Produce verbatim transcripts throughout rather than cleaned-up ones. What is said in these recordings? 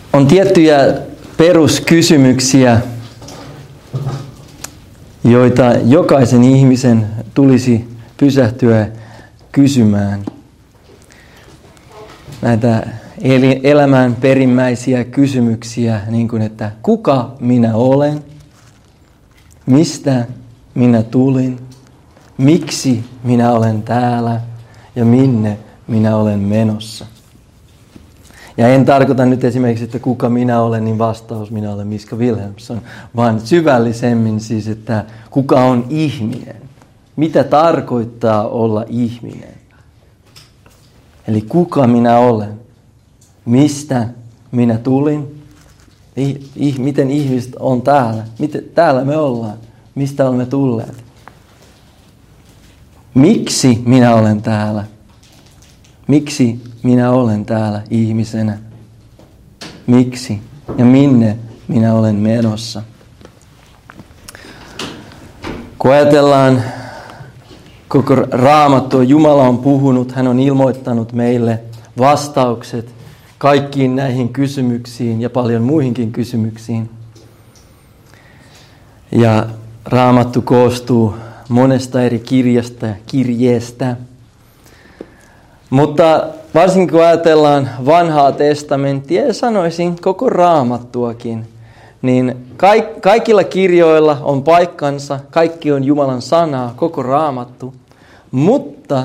On tiettyjä peruskysymyksiä, joita jokaisen ihmisen tulisi pysähtyä kysymään. Näitä elämän perimmäisiä kysymyksiä, niin kuin että kuka minä olen, mistä minä tulin, miksi minä olen täällä ja minne minä olen menossa. Ja en tarkoita nyt esimerkiksi, että kuka minä olen, niin vastaus minä olen Miska Wilhelmsson, vaan syvällisemmin siis, että kuka on ihminen. Mitä tarkoittaa olla ihminen? Eli kuka minä olen? Mistä minä tulin? Miten ihmiset on täällä? Miten täällä me ollaan? Mistä olemme tulleet? Miksi minä olen täällä? Miksi minä olen täällä ihmisenä? Miksi ja minne minä olen menossa? Kun ajatellaan koko Raamattua, Jumala on puhunut, hän on ilmoittanut meille vastaukset kaikkiin näihin kysymyksiin ja paljon muihinkin kysymyksiin. Ja Raamattu koostuu monesta eri kirjasta ja kirjeestä. Mutta varsinkin kun ajatellaan vanhaa testamenttia ja sanoisin koko Raamattuakin, niin kaik- kaikilla kirjoilla on paikkansa, kaikki on Jumalan sanaa, koko Raamattu, mutta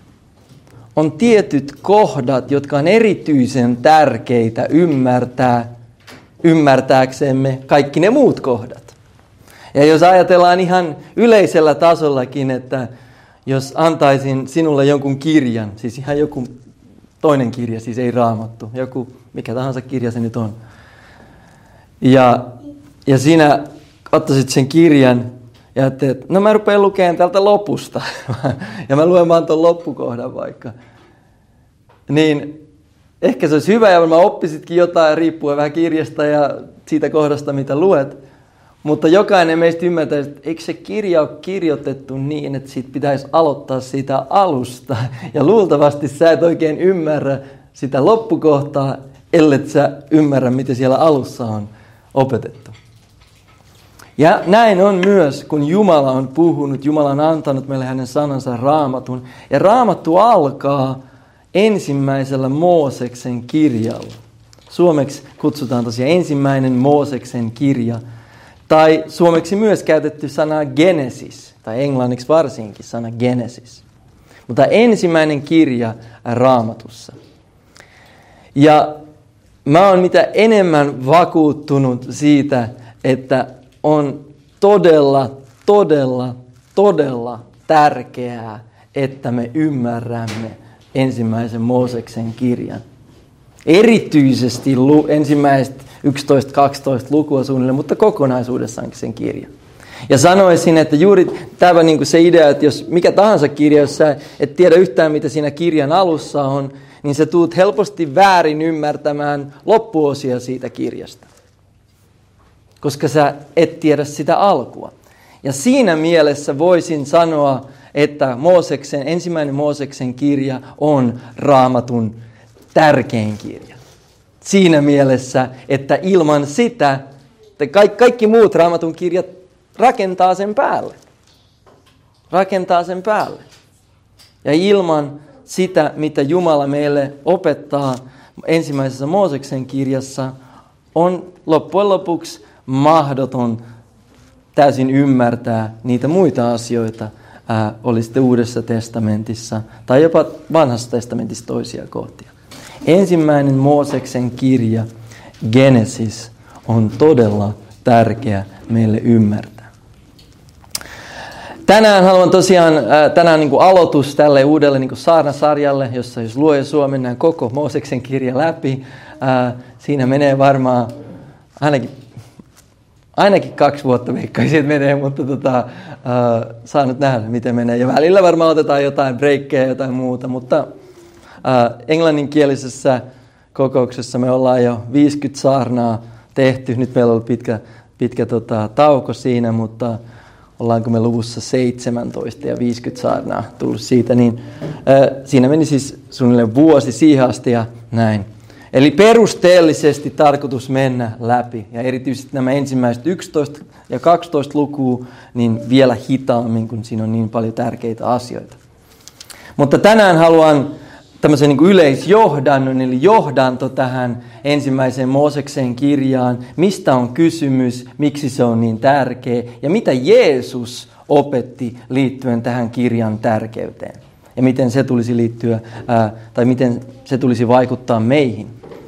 on tietyt kohdat, jotka on erityisen tärkeitä ymmärtää, ymmärtääksemme kaikki ne muut kohdat. Ja jos ajatellaan ihan yleisellä tasollakin, että jos antaisin sinulle jonkun kirjan, siis ihan joku toinen kirja, siis ei Raamattu, joku mikä tahansa kirja se nyt on. Ja, ja sinä ottaisit sen kirjan ja ajattelet, no mä rupean lukemaan tältä lopusta. Ja mä luen vaan ton loppukohdan vaikka. Niin ehkä se olisi hyvä ja mä oppisitkin jotain riippuen vähän kirjasta ja siitä kohdasta mitä luet. Mutta jokainen meistä ymmärtää, että eikö se kirja ole kirjoitettu niin, että siitä pitäisi aloittaa siitä alusta. Ja luultavasti sä et oikein ymmärrä sitä loppukohtaa, ellet sä ymmärrä, mitä siellä alussa on opetettu. Ja näin on myös, kun Jumala on puhunut, Jumala on antanut meille hänen sanansa Raamatun. Ja Raamattu alkaa ensimmäisellä Mooseksen kirjalla. Suomeksi kutsutaan tosiaan ensimmäinen Mooseksen kirja. Tai suomeksi myös käytetty sana Genesis, tai englanniksi varsinkin sana Genesis. Mutta ensimmäinen kirja Raamatussa. Ja mä oon mitä enemmän vakuuttunut siitä, että on todella, todella, todella tärkeää, että me ymmärrämme ensimmäisen Mooseksen kirjan. Erityisesti lu- ensimmäiset yksitoista kaksitoista lukua suunnilleen, mutta kokonaisuudessaankin sen kirjan. Ja sanoisin, että juuri tämä niin kuin se idea, että jos mikä tahansa kirja, jos sä et tiedä yhtään mitä siinä kirjan alussa on, niin sä tuut helposti väärin ymmärtämään loppuosia siitä kirjasta. Koska sä et tiedä sitä alkua. Ja siinä mielessä voisin sanoa, että Mooseksen, ensimmäinen Mooseksen kirja on Raamatun tärkein kirja. Siinä mielessä, että ilman sitä, että kaikki, kaikki muut Raamatun kirjat rakentaa sen päälle. Rakentaa sen päälle. Ja ilman sitä, mitä Jumala meille opettaa ensimmäisessä Mooseksen kirjassa, on loppujen lopuksi mahdoton täysin ymmärtää niitä muita asioita, ää, oli sitten Uudessa testamentissa tai jopa Vanhassa testamentissa toisia kohtia. Ensimmäinen Mooseksen kirja, Genesis, on todella tärkeä meille ymmärtää. Tänään haluan tosiaan, tänään niin kuin aloitus tälle uudelle niin kuin saarnasarjalle, jossa jos luo ja suo mennään koko Mooseksen kirja läpi. Siinä menee varmaan ainakin, ainakin kaksi vuotta veikkaisin, että menee, mutta tota, saa nyt nähdä, miten menee. Ja välillä varmaan otetaan jotain breikkejä ja jotain muuta, mutta Uh, englanninkielisessä kokouksessa me ollaan jo viisikymmentä saarnaa tehty. Nyt meillä on ollut pitkä, pitkä tota, tauko siinä, mutta ollaanko me luvussa seitsemäntoista ja viisikymmentä saarnaa tullut siitä. Niin, uh, siinä meni siis suunnilleen vuosi siihen asti ja näin. Eli perusteellisesti tarkoitus mennä läpi. Ja erityisesti nämä ensimmäiset yksitoista ja kaksitoista lukua, niin vielä hitaammin, kun siinä on niin paljon tärkeitä asioita. Mutta tänään haluan tämmöisen niin kuin yleisjohdannon, eli johdanto tähän ensimmäiseen Mooseksen kirjaan. Mistä on kysymys, miksi se on niin tärkeä ja mitä Jeesus opetti liittyen tähän kirjan tärkeyteen. Ja miten se tulisi liittyä, ää, tai miten se tulisi vaikuttaa meihin.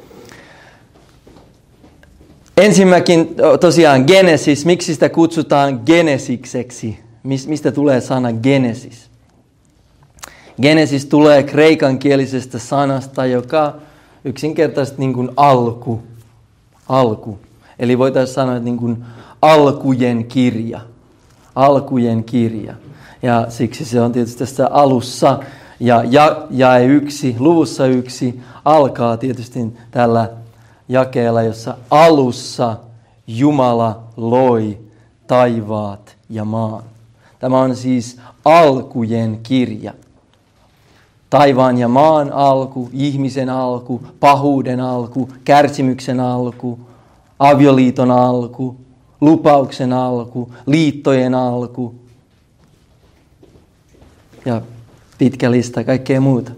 Ensimmäkin tosiaan Genesis, miksi sitä kutsutaan Genesikseksi? Mistä tulee sana Genesis? Genesis tulee kreikankielisestä sanasta, joka yksinkertaisesti niin kuin alku. Alku. Eli voitaisiin sanoa, että niin kuin alkujen kirja. Alkujen kirja. Ja siksi se on tietysti tässä alussa. Ja ja, jae yksi, luvussa yksi, alkaa tietysti tällä jakeella, jossa alussa Jumala loi taivaat ja maan. Tämä on siis alkujen kirja. Taivaan ja maan alku, ihmisen alku, pahuuden alku, kärsimyksen alku, avioliiton alku, lupauksen alku, liittojen alku ja pitkä lista kaikkea muuta.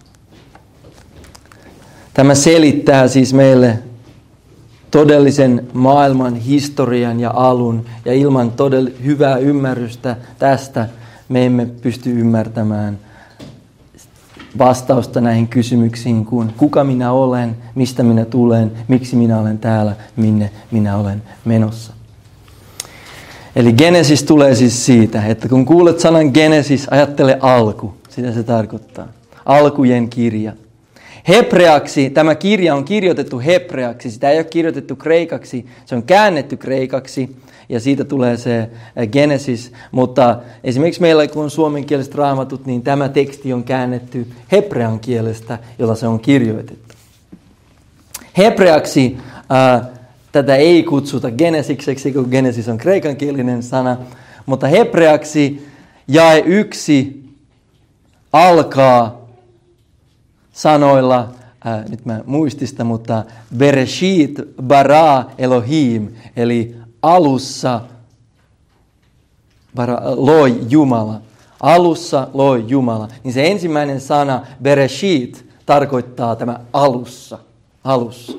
Tämä selittää siis meille todellisen maailman historian ja alun, ja ilman todell- hyvää ymmärrystä tästä me emme pysty ymmärtämään vastausta näihin kysymyksiin kuin kuka minä olen, mistä minä tulen, miksi minä olen täällä, minne minä olen menossa. Eli Genesis tulee siis siitä, että kun kuulet sanan Genesis, ajattele alku. Sitä se tarkoittaa. Alkujen kirja. Hebreaksi, tämä kirja on kirjoitettu hebreaksi, sitä ei ole kirjoitettu kreikaksi, se on käännetty kreikaksi ja siitä tulee se Genesis, mutta esimerkiksi meillä kun on suomenkieliset raamatut, niin tämä teksti on käännetty hebrean kielestä, jolla se on kirjoitettu. Hebreaksi äh, tätä ei kutsuta Genesikseksi, kun Genesis on kreikankielinen sana, mutta hebreaksi jae yksi alkaa sanoilla, äh, nyt mä muistista, mutta Bereshit bara Elohim, eli alussa bara, loi Jumala. Alussa loi Jumala. Niin se ensimmäinen sana Bereshit tarkoittaa tämä alussa. Alussa.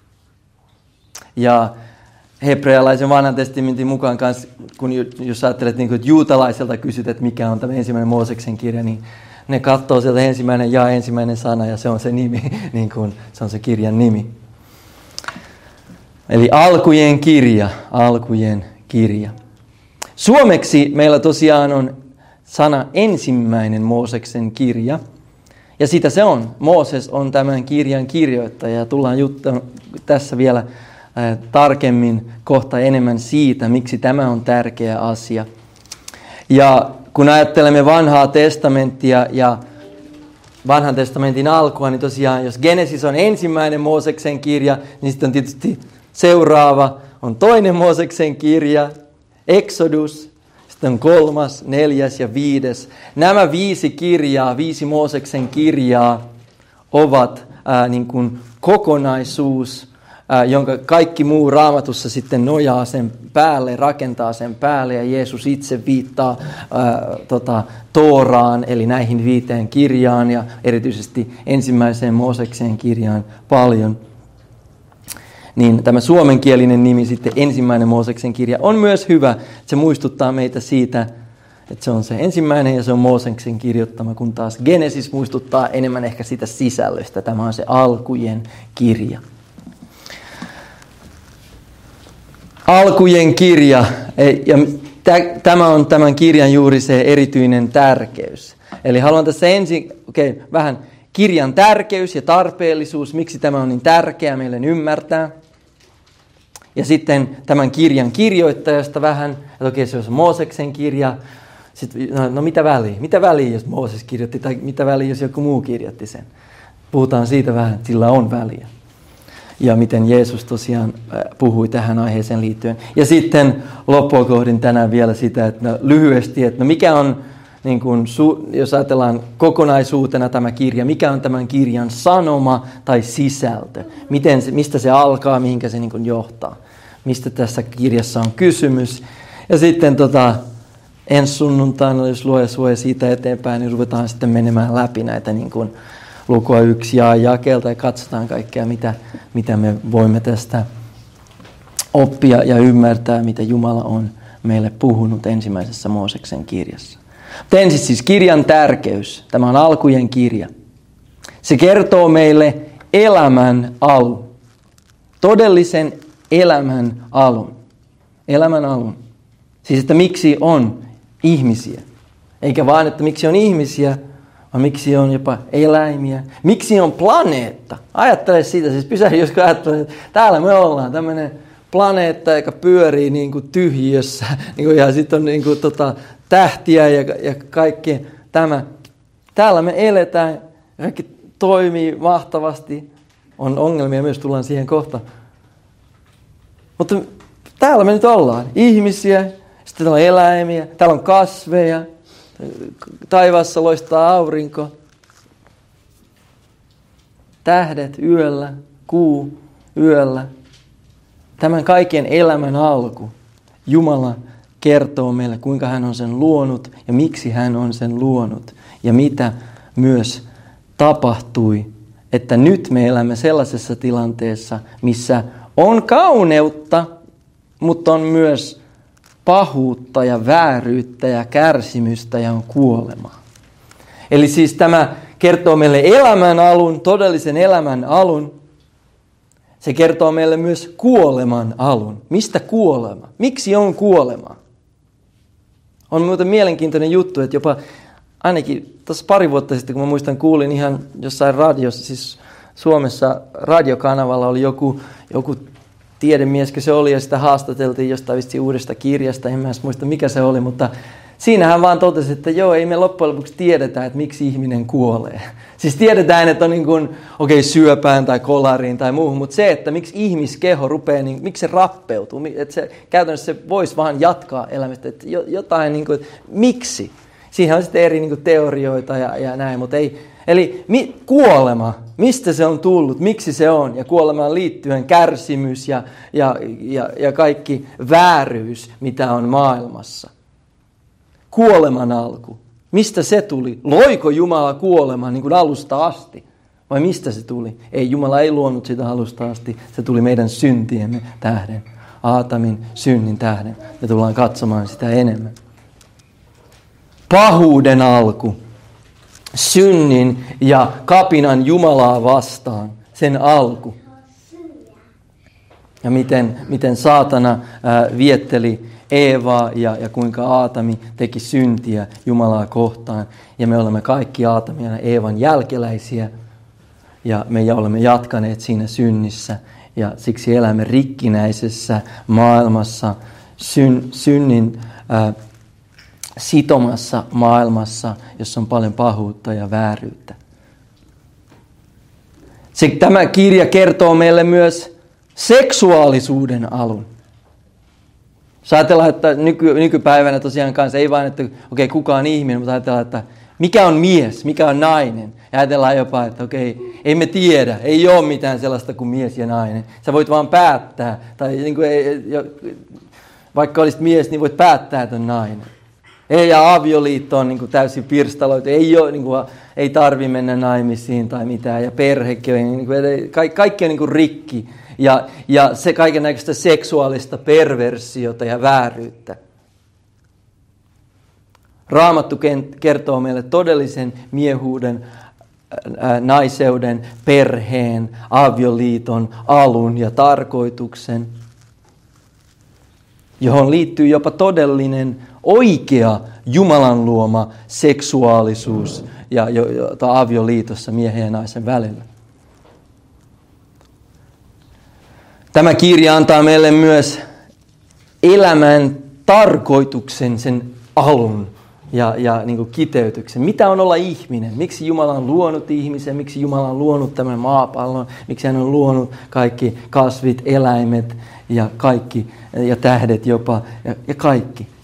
Ja hebrealaisen vanhan testamentin mukaan kanssa, kun jos ajattelet, niin kuin, että juutalaiselta kysyt, että mikä on tämä ensimmäinen Mooseksen kirja, niin ne katsoo sieltä ensimmäinen ja ensimmäinen sana ja se on se nimi, niin kuin se on se kirjan nimi. Eli alkujen kirja, alkujen kirja. Suomeksi meillä tosiaan on sana ensimmäinen Mooseksen kirja. Ja sitä se on. Mooses on tämän kirjan kirjoittaja ja tullaan juttamaan tässä vielä äh, tarkemmin kohta enemmän siitä, miksi tämä on tärkeä asia. Ja kun ajattelemme vanhaa testamenttia ja vanhan testamentin alkua, niin tosiaan jos Genesis on ensimmäinen Mooseksen kirja, niin sitten on tietysti seuraava on toinen Mooseksen kirja, Exodus, sitten on kolmas, neljäs ja viides. Nämä viisi kirjaa, viisi Mooseksen kirjaa ovat ää, niin kuin kokonaisuus, ää, jonka kaikki muu Raamatussa sitten nojaa sen päälle, rakentaa sen päälle ja Jeesus itse viittaa ää, tota, Tooraan, eli näihin viiteen kirjaan ja erityisesti ensimmäiseen Mooseksen kirjaan paljon. Niin tämä suomenkielinen nimi sitten ensimmäinen Mooseksen kirja on myös hyvä. Se muistuttaa meitä siitä, että se on se ensimmäinen ja se on Mooseksen kirjoittama, kun taas Genesis muistuttaa enemmän ehkä sitä sisällöstä. Tämä on se alkujen kirja. Alkujen kirja, ja tämä on tämän kirjan juuri se erityinen tärkeys. Eli haluan tässä ensin, okei, okay, vähän kirjan tärkeys ja tarpeellisuus, miksi tämä on niin tärkeää meille ymmärtää. Ja sitten tämän kirjan kirjoittajasta vähän, että okei, se on Mooseksen kirja. Sitten, no, no mitä väliä? Mitä väliä, jos Mooses kirjoitti, tai mitä väliä, jos joku muu kirjoitti sen? Puhutaan siitä vähän, että sillä on väliä. Ja miten Jeesus tosiaan puhui tähän aiheeseen liittyen. Ja sitten loppua kohdin tänään vielä sitä, että no, lyhyesti, että no mikä on, niin kuin, jos ajatellaan kokonaisuutena tämä kirja, mikä on tämän kirjan sanoma tai sisältö, miten se, mistä se alkaa, mihinkä se niin kuin johtaa, mistä tässä kirjassa on kysymys. Ja sitten tota, ensi sunnuntaina, jos lue sue siitä eteenpäin, niin ruvetaan sitten menemään läpi näitä niin kuin lukua yksi ja jakeelta ja katsotaan kaikkea, mitä, mitä me voimme tästä oppia ja ymmärtää, mitä Jumala on meille puhunut ensimmäisessä Mooseksen kirjassa. Mutta ensin siis kirjan tärkeys. Tämä on alkujen kirja. Se kertoo meille elämän alun. Todellisen elämän alun. Elämän alun. Siis, että miksi on ihmisiä. Eikä vaan, että miksi on ihmisiä, vaan miksi on jopa eläimiä. Miksi on planeetta. Ajattele siitä, siis pysähdy, jos ajattelee, että täällä me ollaan tämmöinen planeetta, joka pyörii niin kuin tyhjiössä. Niin kuin, ja sitten on niin kuin, tota, tähtiä ja, ja kaikki tämä. Täällä me eletään, kaikki toimii mahtavasti. On ongelmia myös, tullaan siihen kohta. Mutta täällä me nyt ollaan. Ihmisiä, sitten täällä on eläimiä, täällä on kasveja. Taivaassa loistaa aurinko. Tähdet yöllä, kuu yöllä. Tämän kaiken elämän alku. Jumala kertoo meille, kuinka hän on sen luonut ja miksi hän on sen luonut. Ja mitä myös tapahtui, että nyt me elämme sellaisessa tilanteessa, missä on kauneutta, mutta on myös pahuutta ja vääryyttä ja kärsimystä ja on kuolemaa. Eli siis tämä kertoo meille elämän alun, todellisen elämän alun. Se kertoo meille myös kuoleman alun. Mistä kuolema? Miksi on kuolema? On muuten mielenkiintoinen juttu, että jopa ainakin tuossa pari vuotta sitten, kun mä muistan, kuulin ihan jossain radiossa, siis Suomessa radiokanavalla oli joku, joku tiedemies, se oli, ja sitä haastateltiin jostain vissi uudesta kirjasta, en mä edes muista mikä se oli, mutta siinä hän vaan totesi, että joo, ei me loppujen lopuksi tiedetä, että miksi ihminen kuolee. Siis tiedetään, että on niin kuin, okei, okay, syöpään tai kolariin tai muuhun, mutta se, että miksi ihmiskeho rupeaa, niin, miksi se rappeutuu, että se, käytännössä se voisi vaan jatkaa elämistä, että jotain, niin kuin, miksi? Siihen on sitten eri niin kuin, teorioita ja, ja näin, mutta ei. Eli mi, kuolema, mistä se on tullut, miksi se on, ja kuolemaan liittyen kärsimys ja, ja, ja, ja kaikki vääryys, mitä on maailmassa. Kuoleman alku. Mistä se tuli? Loiko Jumala kuoleman niin kuin alusta asti? Vai mistä se tuli? Ei, Jumala ei luonut sitä alusta asti. Se tuli meidän syntiemme tähden. Aatamin synnin tähden. Me tullaan katsomaan sitä enemmän. Pahuuden alku. Synnin ja kapinan Jumalaa vastaan. Sen alku. Ja miten, miten saatana ää, vietteli Eevaa ja, ja kuinka Aatami teki syntiä Jumalaa kohtaan. Ja me olemme kaikki Aatamin ja Eevan jälkeläisiä. Ja me olemme jatkaneet siinä synnissä. Ja siksi elämme rikkinäisessä maailmassa, syn, synnin ää, sitomassa maailmassa, jossa on paljon pahuutta ja vääryyttä. Se, tämä kirja kertoo meille myös seksuaalisuuden alun. Jos ajatellaan, että nyky, nykypäivänä tosiaan kanssa ei vain, että okei, okay, kuka on ihminen, mutta ajatellaan, että mikä on mies, mikä on nainen. Ja ajatellaan jopa, että okei, okay, ei me tiedä, ei ole mitään sellaista kuin mies ja nainen. Sä voit vaan päättää, tai niin kuin ei, vaikka olisit mies, niin voit päättää, että on nainen. Ei, ja avioliitto on niin kuin täysin pirstaloitu, ei, ole, niin kuin, ei tarvi mennä naimisiin tai mitään, ja perhekin on, niin kuin, kaikki, kaikki on niin kuin rikki. Ja, ja se kaikennäköistä seksuaalista perversiota ja vääryyttä. Raamattu kertoo meille todellisen miehuuden, naiseuden, perheen, avioliiton, alun ja tarkoituksen, johon liittyy jopa todellinen, oikea Jumalan luoma seksuaalisuus ja jota avioliitossa miehen ja naisen välillä. Tämä kirja antaa meille myös elämän tarkoituksen, sen alun ja, ja niin kuin kiteytyksen. Mitä on olla ihminen? Miksi Jumala on luonut ihmisen? Miksi Jumala on luonut tämän maapallon? Miksi hän on luonut kaikki kasvit, eläimet ja kaikki ja tähdet jopa ja, ja kaikki?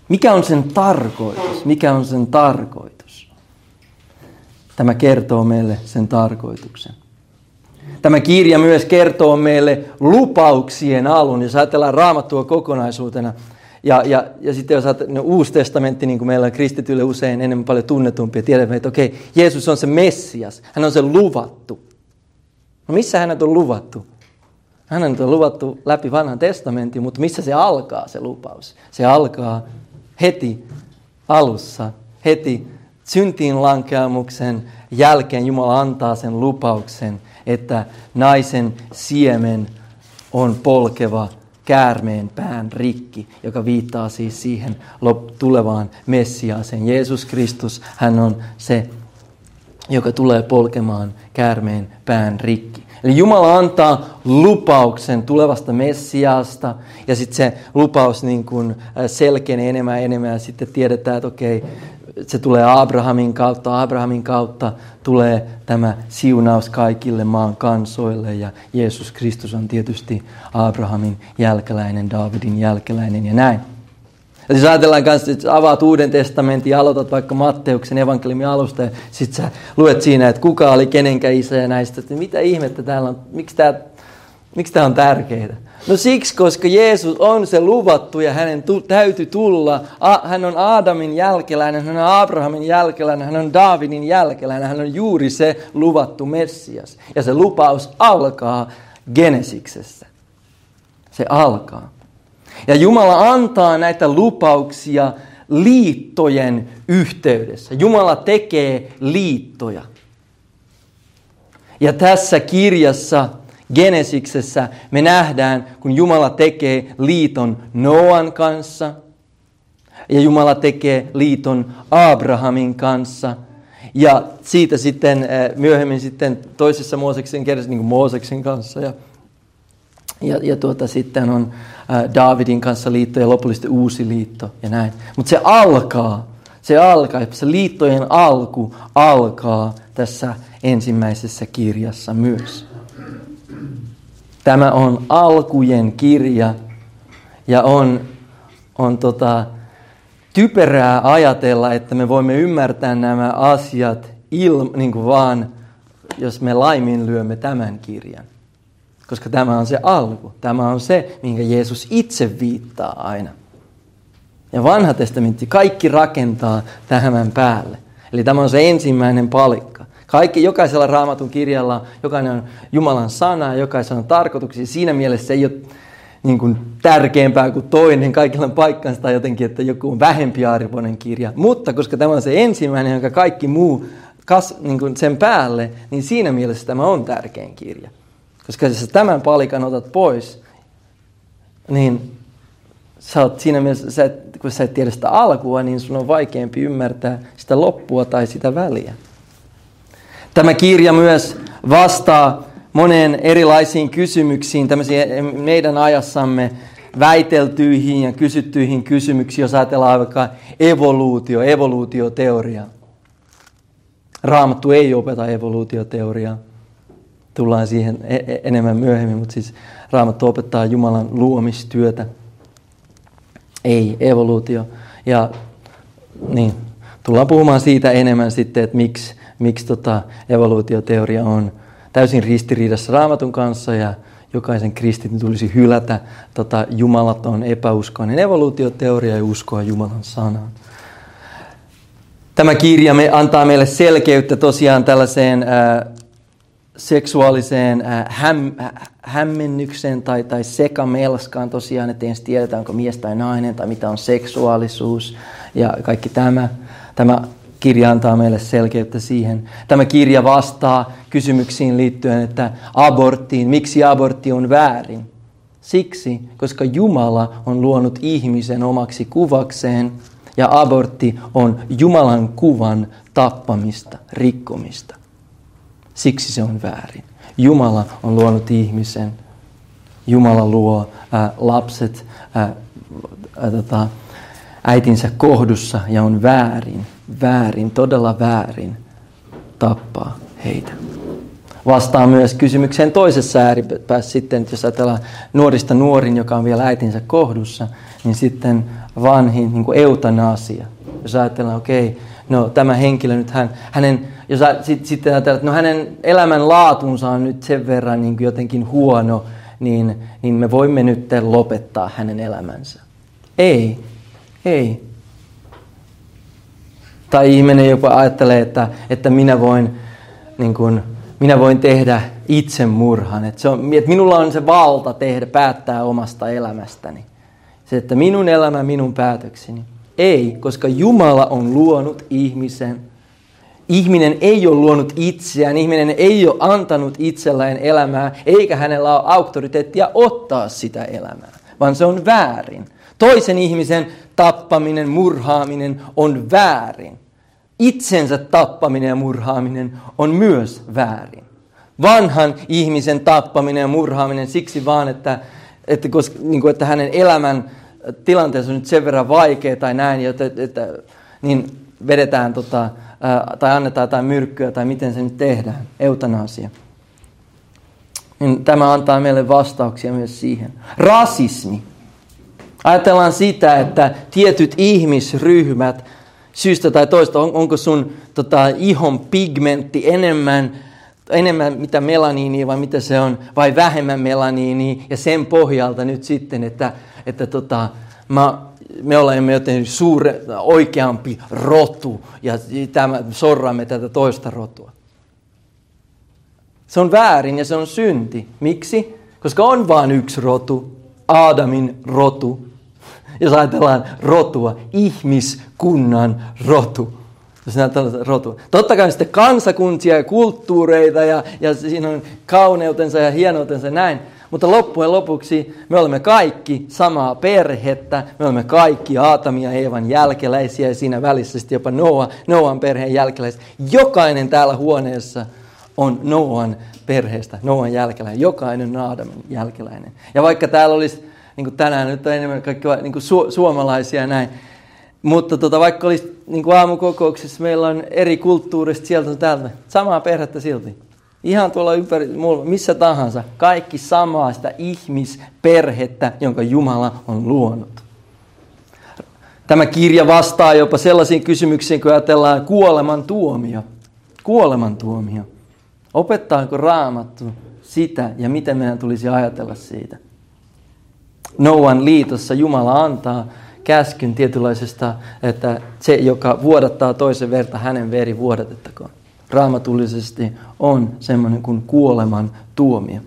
Mikä on sen tarkoitus? Mikä on sen tarkoitus? Tämä kertoo meille sen tarkoituksen. Tämä kirja myös kertoo meille lupauksien alun, jos ajatellaan Raamattua kokonaisuutena. Ja, ja, ja sitten jos ajatellaan Uusi testamentti, niin kuin meillä on kristityille usein enemmän paljon tunnetumpi, ja tiedämme, että okei, Jeesus on se Messias, hän on se luvattu. No missä hänet on luvattu? Hänet on luvattu läpi vanhan testamentin, mutta missä se alkaa se lupaus? Se alkaa heti alussa, heti syntiin lankeamuksen jälkeen Jumala antaa sen lupauksen, että naisen siemen on polkeva käärmeen pään rikki, joka viittaa siis siihen tulevaan Messiaaseen. Jeesus Kristus, hän on se, joka tulee polkemaan käärmeen pään rikki. Eli Jumala antaa lupauksen tulevasta Messiaasta, ja sitten se lupaus niin kuin selkenee enemmän ja enemmän, ja sitten tiedetään, että okei, se tulee Abrahamin kautta, Abrahamin kautta tulee tämä siunaus kaikille maan kansoille, ja Jeesus Kristus on tietysti Abrahamin jälkeläinen, Daavidin jälkeläinen ja näin. Ja siis ajatellaan kanssa, että avaat Uuden testamentin ja aloitat vaikka Matteuksen evankeliumin alusta, ja sitten sä luet siinä, että kuka oli kenenkä isä ja näistä, että mitä ihmettä täällä on, miksi tämä miksi tämä on tärkeää? No siksi, koska Jeesus on se luvattu ja hänen tu- täytyy tulla. A- hän on Aadamin jälkeläinen, hän on Abrahamin jälkeläinen, hän on Daavidin jälkeläinen, hän on juuri se luvattu Messias. Ja se lupaus alkaa Genesiksessä. Se alkaa. Ja Jumala antaa näitä lupauksia liittojen yhteydessä. Jumala tekee liittoja. Ja tässä kirjassa Genesiksessä me nähdään, kun Jumala tekee liiton Noan kanssa ja Jumala tekee liiton Abrahamin kanssa. Ja siitä sitten myöhemmin sitten toisessa Mooseksen kerrassa, niin kuin Mooseksen kanssa. Ja, ja, ja tuota, sitten on ää, Daavidin kanssa liitto ja lopullisesti uusi liitto ja näin. Mutta se alkaa, se alkaa, se liittojen alku alkaa tässä ensimmäisessä kirjassa myös. Tämä on alkujen kirja ja on, on tota, typerää ajatella, että me voimme ymmärtää nämä asiat il, niin kuin vaan, jos me laiminlyömme tämän kirjan. Koska tämä on se alku. Tämä on se, minkä Jeesus itse viittaa aina. Ja vanha testamentti kaikki rakentaa tämän päälle. Eli tämä on se ensimmäinen palikka. Kaikki, jokaisella Raamatun kirjalla, jokainen on Jumalan sana, jokaisella on tarkoituksia. Siinä mielessä se ei ole niin kuin tärkeämpää kuin toinen. Kaikilla on paikkansa tai jotenkin, että joku on vähempiarvoinen kirja. Mutta koska tämä on se ensimmäinen, jonka kaikki muu kas, niin kuin sen päälle, niin siinä mielessä tämä on tärkein kirja. Koska jos tämän palikan otat pois, niin sä oot siinä mielessä, sä et, kun sä et tiedä sitä alkua, niin sun on vaikeampi ymmärtää sitä loppua tai sitä väliä. Tämä kirja myös vastaa moneen erilaisiin kysymyksiin, tämmöisiin meidän ajassamme väiteltyihin ja kysyttyihin kysymyksiin, jos ajatellaan vaikka evoluutio, evoluutioteoriaa. Raamattu ei opeta evoluutioteoriaa. Tullaan siihen enemmän myöhemmin, mutta siis Raamattu opettaa Jumalan luomistyötä. Ei evoluutio. Ja niin, tullaan puhumaan siitä enemmän sitten, että miksi, miksi tota evoluutioteoria on täysin ristiriidassa Raamatun kanssa ja jokaisen kristityn tulisi hylätä tota jumalaton epäuskoinen evoluutioteoria ja uskoa Jumalan sanaan. Tämä kirja me antaa meille selkeyttä tosiaan tällaiseen ää, seksuaaliseen ää, häm, hämmennykseen tai, tai sekamelskaan tosiaan, että ensin tiedetään, onko mies tai nainen tai mitä on seksuaalisuus ja kaikki tämä. Tämä kirja antaa meille selkeyttä siihen. Tämä kirja vastaa kysymyksiin liittyen, että aborttiin, miksi abortti on väärin? Siksi, koska Jumala on luonut ihmisen omaksi kuvakseen ja abortti on Jumalan kuvan tappamista, rikkomista. Siksi se on väärin. Jumala on luonut ihmisen. Jumala luo ää, lapset ää, ää, tota, äitinsä kohdussa ja on väärin, väärin, todella väärin tappaa heitä. Vastaa myös kysymykseen toisessa ääripäässä sitten, että jos ajatellaan nuorista nuorin, joka on vielä äitinsä kohdussa, niin sitten vanhin niin kuin eutanasia. Jos ajatellaan, okei, okay, no tämä henkilö nyt, hän, hänen, jos sitten sit ajatellaan, että no hänen elämänlaatunsa on nyt sen verran niin kuin jotenkin huono, niin, niin me voimme nyt lopettaa hänen elämänsä. Ei, ei. Tai ihminen jopa ajattelee, että, että minä voin niin kuin, minä voin tehdä itsemurhan. Että, se on, että minulla on se valta tehdä, päättää omasta elämästäni. Se, että minun elämä, minun päätökseni. Ei, koska Jumala on luonut ihmisen. Ihminen ei ole luonut itseään, ihminen ei ole antanut itselleen elämää, eikä hänellä ole auktoriteettia ottaa sitä elämää, vaan se on väärin. Toisen ihmisen tappaminen, murhaaminen on väärin. Itsensä tappaminen ja murhaaminen on myös väärin. Vanhan ihmisen tappaminen ja murhaaminen siksi vaan, että, että, koska, niin kuin, että hänen elämän tilanteensa on nyt sen verran vaikea tai näin, että, että, niin vedetään tota, ää, tai annetaan jotain myrkkyä tai miten se nyt tehdään, eutanasia. Niin tämä antaa meille vastauksia myös siihen. Rasismi. Ajatellaan sitä, että tietyt ihmisryhmät syystä tai toista, on, onko sun tota, ihon pigmentti enemmän, enemmän mitä melaniinia vai mitä se on, vai vähemmän melaniinia, ja sen pohjalta nyt sitten, että, että tota, mä, me olemme joten suure, oikeampi rotu, ja tämä, sorraamme tätä toista rotua. Se on väärin ja se on synti. Miksi? Koska on vain yksi rotu, Aadamin rotu. Jos ajatellaan rotua, ihmiskunnan rotu. Jos ajatellaan rotua. Totta kai sitten kansakuntia ja kulttuureita ja, ja siinä on kauneutensa ja hienoutensa ja näin. Mutta loppujen lopuksi me olemme kaikki samaa perhettä. Me olemme kaikki Aatamin ja Eevan jälkeläisiä ja siinä välissä sitten jopa Noa, Noan perheen jälkeläisiä. Jokainen täällä huoneessa on Noan perheestä, Noan jälkeläinen. Jokainen on Aadamin jälkeläinen. Ja vaikka täällä olisi niin kuin tänään nyt on enemmän kaikki niin kuin su- suomalaisia ja näin. Mutta tota, vaikka olisi niin kuin aamukokouksessa, meillä on eri kulttuurista sieltä täältä. Samaa perhettä silti. Ihan tuolla ympäri, missä tahansa. Kaikki samaa sitä ihmisperhettä, jonka Jumala on luonut. Tämä kirja vastaa jopa sellaisiin kysymyksiin, kun ajatellaan kuolemantuomio. Kuolemantuomio. Opettaako Raamattu sitä ja miten meidän tulisi ajatella siitä? Noan liitossa Jumala antaa käskyn tietynlaisesta, että se, joka vuodattaa toisen verta, hänen veri vuodatettakoon. Raamatullisesti on semmoinen kuin kuoleman tuomio.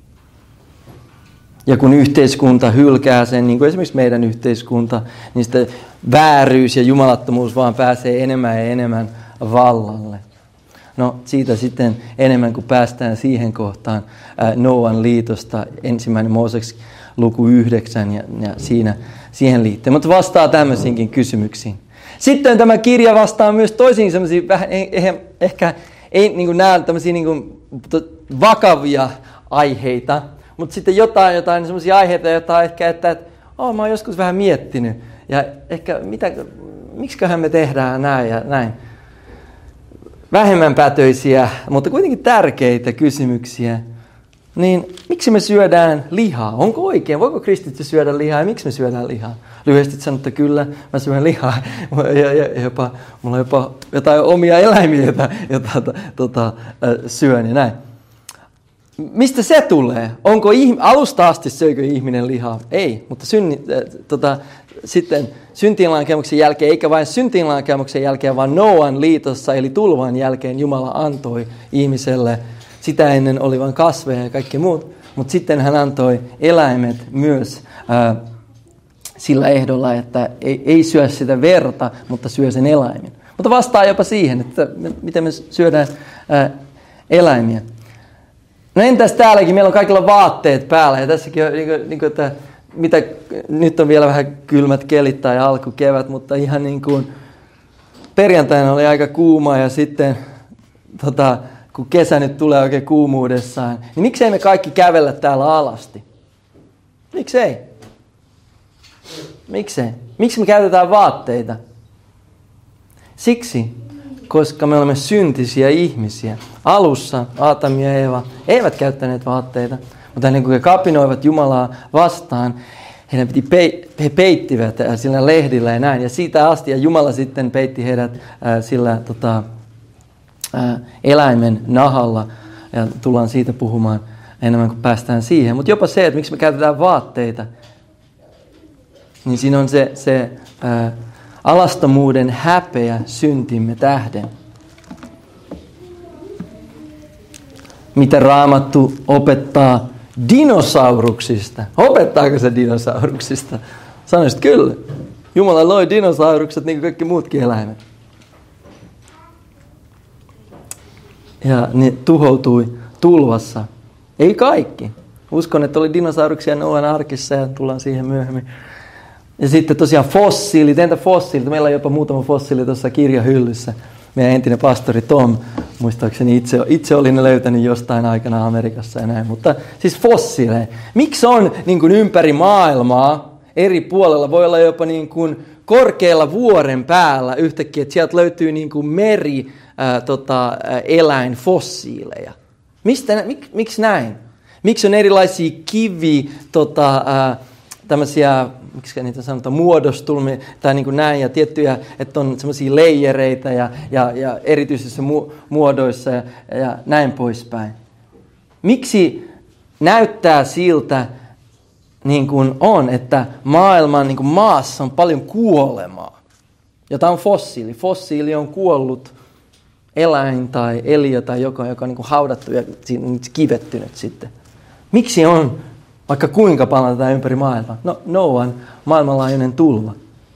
Ja kun yhteiskunta hylkää sen, niin kuin esimerkiksi meidän yhteiskunta, niin sitten vääryys ja jumalattomuus vaan pääsee enemmän ja enemmän vallalle. No siitä sitten enemmän kuin päästään siihen kohtaan Noan liitosta, ensimmäinen Mooseksen luku yhdeksän ja, ja siinä, siihen liittyen. Mutta vastaa tämmöisiinkin kysymyksiin. Sitten tämä kirja vastaa myös toisiin semmoisiin vähän eh, ehkä ei niin kuin nämä tämmöisiä niin kuin vakavia aiheita, mutta sitten jotain, jotain semmoisia aiheita, jotain ehkä, että, että oh, mä oon joskus vähän miettinyt ja ehkä mitä, miksiköhän me tehdään näin ja näin. Vähemmän pätöisiä, mutta kuitenkin tärkeitä kysymyksiä. Niin miksi me syödään lihaa? Onko oikein? Voiko kristitty syödä lihaa ja miksi me syödään lihaa? Lyhyesti sanottu kyllä, mä syön lihaa. Ja, ja, jopa, mulla on jopa jotain omia eläimiä, jota, jota tota, syön ja näin. Mistä se tulee? Onko ihm- alusta asti söikö ihminen lihaa? Ei, mutta synni, äh, tota, sitten syntiinlankemuksen jälkeen, eikä vain syntiinlankemuksen jälkeen, vaan Noan liitossa eli tulvan jälkeen Jumala antoi ihmiselle. Sitä ennen oli vain kasveja ja kaikki muut, mutta sitten hän antoi eläimet myös ää, sillä ehdolla, että ei, ei syö sitä verta, mutta syö sen eläimen. Mutta vastaa jopa siihen, että miten me syödään ää, eläimiä. No entäs täälläkin, meillä on kaikilla vaatteet päällä ja tässäkin on, niin kuin, niin kuin, että mitä, nyt on vielä vähän kylmät kelit tai alkukevät, mutta ihan niin kuin perjantaina oli aika kuuma ja sitten tota, kun kesä nyt tulee oikein kuumuudessaan, niin miksei me kaikki kävellä täällä alasti? Miksei? Miksei? Miksi me käytetään vaatteita? Siksi, koska me olemme syntisiä ihmisiä. Alussa Aatami ja Eeva eivät käyttäneet vaatteita, mutta ennen kuin he kapinoivat Jumalaa vastaan, heidän piti pei- he peittivät sillä lehdillä ja näin. Ja siitä asti ja Jumala sitten peitti heidät äh, sillä tota, äh, eläimen nahalla. Ja tullaan siitä puhumaan enemmän kuin päästään siihen. Mutta jopa se, että miksi me käytetään vaatteita, niin siinä on se, se äh, alastomuuden häpeä syntimme tähden. Mitä Raamattu opettaa dinosauruksista. Opettaako se dinosauruksista? Sanoisit kyllä. Jumala loi dinosaurukset niin kuin kaikki muutkin eläimet. Ja ne tuhoutui tulvassa. Ei kaikki. Uskon, että oli dinosauruksia Noan arkissa ja tullaan siihen myöhemmin. Ja sitten tosiaan fossiilit. Entä fossiilit? Meillä on jopa muutama fossiili tuossa kirjahyllyssä. Meidän entinen pastori Tom, muistaakseni itse, itse oli ne löytänyt jostain aikana Amerikassa ja näin. Mutta siis fossiileja. Miksi on niin kuin ympäri maailmaa eri puolella? Voi olla jopa niin kuin korkealla vuoren päällä yhtäkkiä, että sieltä löytyy niin kuin meri ää, tota, ää, eläinfossiileja. Mistä, mik, miksi näin? Miksi on erilaisia kivi, tota, ää, tämmöisiä, miksi niitä sanotaan, muodostulmia tai niin kuin näin, ja tiettyjä, että on semmoisia leijereitä ja, ja, ja erityisissä mu- muodoissa ja, ja näin poispäin. Miksi näyttää siltä, niin kuin on, että maailman niin kuin maassa on paljon kuolemaa, jota on fossiili. Fossiili on kuollut eläin tai eliö tai joka, joka on niin kuin haudattu ja kivettynyt sitten. Miksi on vaikka kuinka paljon tätä ympäri maailmaa? No, Noan maailmanlaajuinen tulva.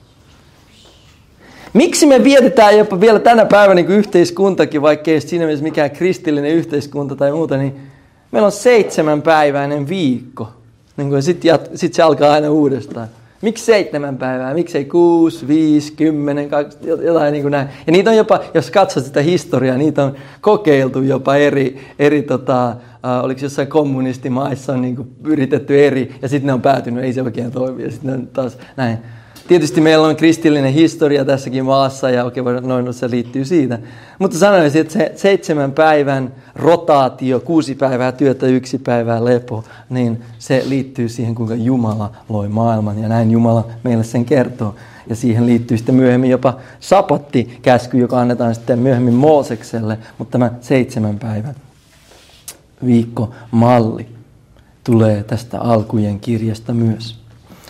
Miksi me vietetään jopa vielä tänä päivänä niin kuin yhteiskuntakin, vaikka ei siinä mielessä mikään kristillinen yhteiskunta tai muuta, niin meillä on seitsemänpäiväinen viikko. Niin kuin sitten sit se alkaa aina uudestaan. Miksi seitsemän päivää? Miksei kuusi, viisi, kymmenen, kaksi, jotain niin kuin näin. Ja niitä on jopa, jos katsot sitä historiaa, niitä on kokeiltu jopa eri, eri tota, äh, oliko jossain kommunistimaissa on niin kuin yritetty eri, ja sitten ne on päätynyt, ei se oikein toimi, ja sitten ne on taas näin. Tietysti meillä on kristillinen historia tässäkin maassa, ja oikein noin se liittyy siitä. Mutta sanoisin, että se seitsemän päivän rotaatio, kuusi päivää työtä, yksi päivää lepo, niin se liittyy siihen, kuinka Jumala loi maailman, ja näin Jumala meille sen kertoo. Ja siihen liittyy sitten myöhemmin jopa sapattikäsky, joka annetaan sitten myöhemmin Moosekselle, mutta tämä seitsemän päivän viikkomalli tulee tästä alkujen kirjasta myös.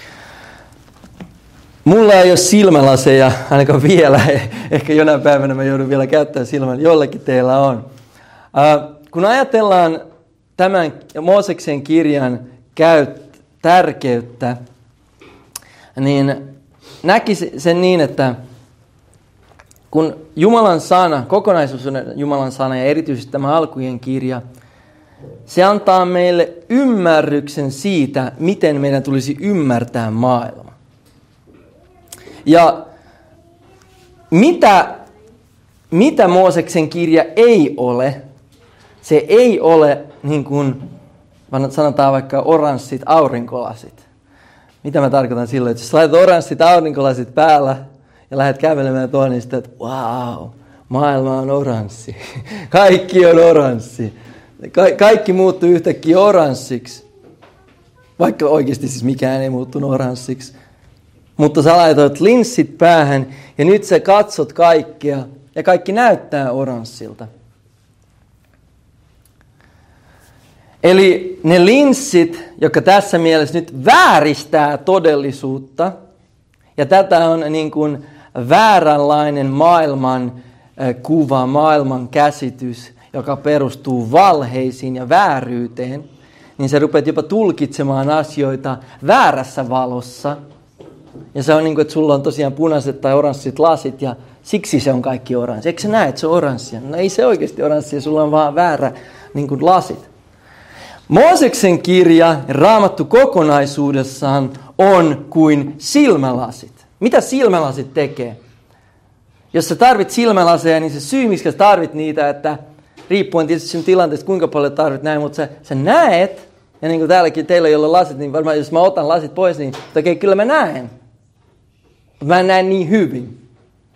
Mulla ei ole silmälaseja, ainakaan vielä. Ehkä jonain päivänä mä joudun vielä käyttämään silmän. Jollakin teillä on. Äh, kun ajatellaan tämän Mooseksen kirjan käyt, tärkeyttä, niin näkisi sen niin, että kun Jumalan sana, kokonaisuus on Jumalan sana ja erityisesti tämä alkujen kirja, se antaa meille ymmärryksen siitä, miten meidän tulisi ymmärtää maailma. Ja mitä, mitä Mooseksen kirja ei ole, se ei ole niin kuin sanotaan vaikka oranssit aurinkolasit. Mitä mä tarkoitan silloin, että jos laitat oranssit aurinkolasit päällä ja lähdet kävelemään tuonne, niin sitten, että wow, maailma on oranssi. Kaikki on oranssi. Ka- kaikki muuttuu yhtäkkiä oranssiksi. Vaikka oikeasti siis mikään ei muuttunut oranssiksi. Mutta sä laitoit linssit päähän ja nyt sä katsot kaikkea ja kaikki näyttää oranssilta. Eli ne linssit, jotka tässä mielessä nyt vääristää todellisuutta, ja tätä on niin kuin vääränlainen maailman kuva, maailman käsitys, joka perustuu valheisiin ja vääryyteen, niin sä rupeat jopa tulkitsemaan asioita väärässä valossa. Ja se on niin kuin, että sulla on tosiaan punaiset tai oranssit lasit ja siksi se on kaikki oranssi. Eikö sä näe, että se on oranssia? No ei se oikeasti oranssia, sulla on vaan väärä niin kuin lasit. Mooseksen kirja, Raamattu kokonaisuudessaan on kuin silmälasit. Mitä silmälasit tekee? Jos sä tarvit silmälaseja, niin se syy, miksi sä tarvit niitä, että riippuen tietysti sen tilanteesta, kuinka paljon tarvit näin, mutta sä, sä näet, ja niin kuin täälläkin teillä, joilla on lasit, niin varmaan jos mä otan lasit pois, niin okei, okay, kyllä mä näen. Mä en näe niin hyvin.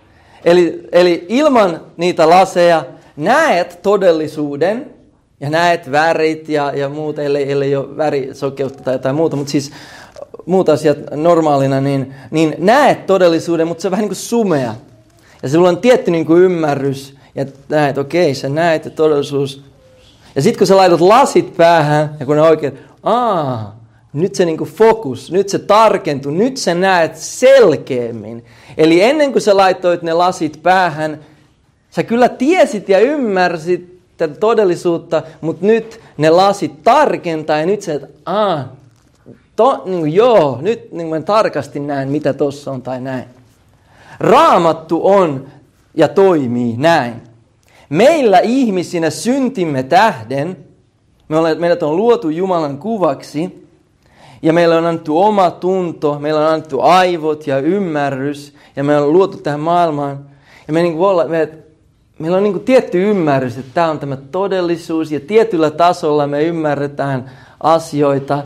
Eli, eli ilman niitä laseja näet todellisuuden ja näet värit ja, ja muut, ellei, ellei ole värisokeutta tai jotain muuta, mutta siis muut asiat normaalina, niin, niin näet todellisuuden, mutta se on vähän niin kuin sumea. Ja sulla on tietty niin kuin ymmärrys, ja näet, okei, sä näet ja todellisuus. Ja sitten kun sä laitat lasit päähän, ja kun ne oikein, aah, nyt se niin kuin fokus, nyt se tarkentuu, nyt sä näet selkeämmin. Eli ennen kuin sä laitoit ne lasit päähän, sä kyllä tiesit ja ymmärsit tätä todellisuutta, mutta nyt ne lasit tarkentaa, ja nyt sä, että aah, to, niin kuin, joo, nyt niin kuin tarkasti näen, mitä tossa on tai näin. Raamattu on ja toimii näin. Meillä ihmisinä syntimme tähden, me olemme, meidät on luotu Jumalan kuvaksi, ja meillä on annettu oma tunto, meillä on annettu aivot ja ymmärrys, ja me on luotu tähän maailmaan. Ja me niin kuin olla, me, meillä on niin kuin tietty ymmärrys, että tämä on tämä todellisuus, ja tietyllä tasolla me ymmärretään asioita,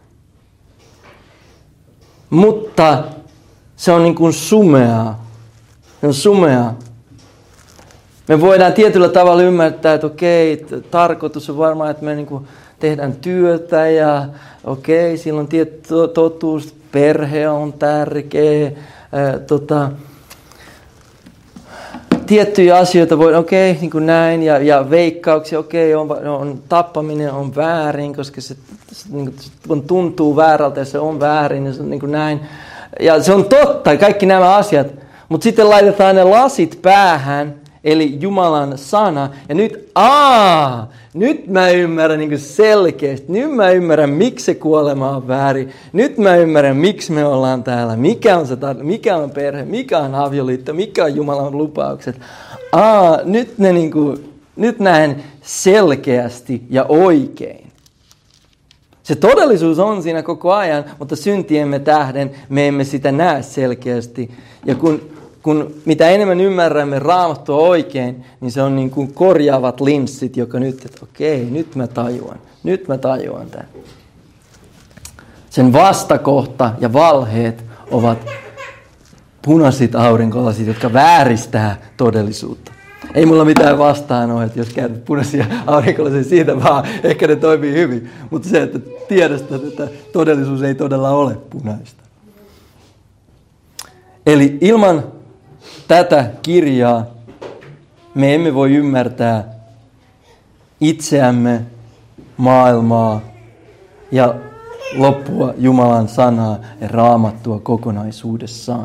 mutta se on niin kuin sumeaa. Se on sumeaa. Me voidaan tietyllä tavalla ymmärtää, että okei, tarkoitus on varmaan, että me niin kuin tehdään työtä ja okei, sillä on tietty totuus, perhe on tärkeä, ää, tota, tiettyjä asioita voi, okei, niin kuin näin, ja, ja veikkauksia, okei, on, on, tappaminen on väärin, koska se, se niin kuin, tuntuu väärältä ja se on väärin, ja se on niin kuin näin. Ja se on totta, kaikki nämä asiat, mutta sitten laitetaan ne lasit päähän, eli Jumalan sana, ja nyt, aah, nyt mä ymmärrän niin kuin selkeästi, nyt mä ymmärrän, miksi se kuolema on väärin, nyt mä ymmärrän, miksi me ollaan täällä, mikä on se tar- mikä on perhe, mikä on avioliitto, mikä on Jumalan lupaukset. Aa, nyt, ne niin kuin, nyt näen selkeästi ja oikein. Se todellisuus on siinä koko ajan, mutta syntiemme tähden me emme sitä näe selkeästi. Ja kun, kun mitä enemmän ymmärrämme Raamattua oikein, niin se on niin kuin korjaavat linssit, joka nyt, että okei, nyt mä tajuan, nyt mä tajuan tämän. Sen vastakohta ja valheet ovat punaiset aurinkolasit, jotka vääristää todellisuutta. Ei mulla mitään vastaan ole, että jos käytät punaisia aurinkolasia siitä vaan, ehkä ne toimii hyvin. Mutta se, että tiedostat, että todellisuus ei todella ole punaista. Eli ilman tätä kirjaa me emme voi ymmärtää itseämme, maailmaa ja loppua Jumalan sanaa ja Raamattua kokonaisuudessaan.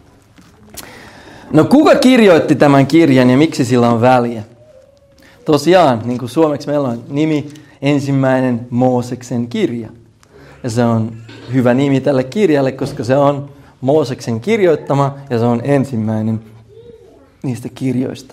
No kuka kirjoitti tämän kirjan ja miksi sillä on väliä? Tosiaan, niin kuin suomeksi meillä on nimi ensimmäinen Mooseksen kirja. Ja se on hyvä nimi tälle kirjalle, koska se on Mooseksen kirjoittama ja se on ensimmäinen niistä kirjoista.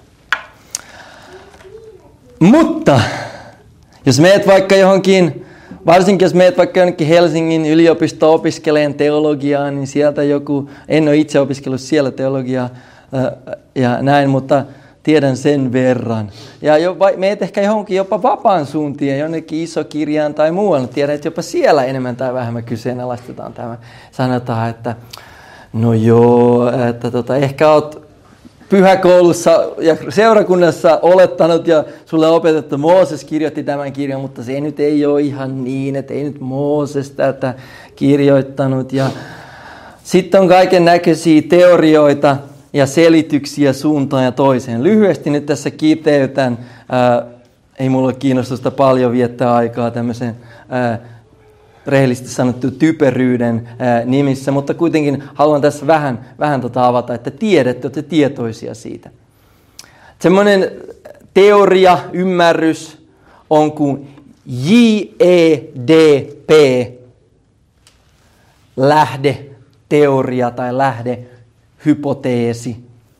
Mutta jos meet vaikka johonkin, varsinkin jos meet vaikka jonnekin Helsingin yliopistoon opiskeleen teologiaa, niin sieltä joku, en ole itse opiskellut siellä teologiaa ja näin, mutta tiedän sen verran. Ja jo, meet ehkä johonkin jopa vapaan suuntiin, jonnekin Isokirjaan tai muualle. Tiedän, että jopa siellä enemmän tai vähemmän kyseenalaistetaan tämä. Sanotaan, että no joo, että tota, ehkä olet pyhäkoulussa ja seurakunnassa olettanut ja sulle opetettu, että Mooses kirjoitti tämän kirjan, mutta se nyt ei ole ihan niin, että ei nyt Mooses tätä kirjoittanut. Ja sitten on kaiken näköisiä teorioita ja selityksiä suuntaan ja toiseen. Lyhyesti nyt tässä kiteytän, ää, ei mulla ole kiinnostusta paljon viettää aikaa tämmöisen ää, rehellisesti sanottu typeryyden ää, nimissä, mutta kuitenkin haluan tässä vähän, vähän tota avata, että tiedätte, olette tietoisia siitä. Semmoinen teoria, ymmärrys on kuin J E D P, lähdeteoria tai lähdehypoteesi.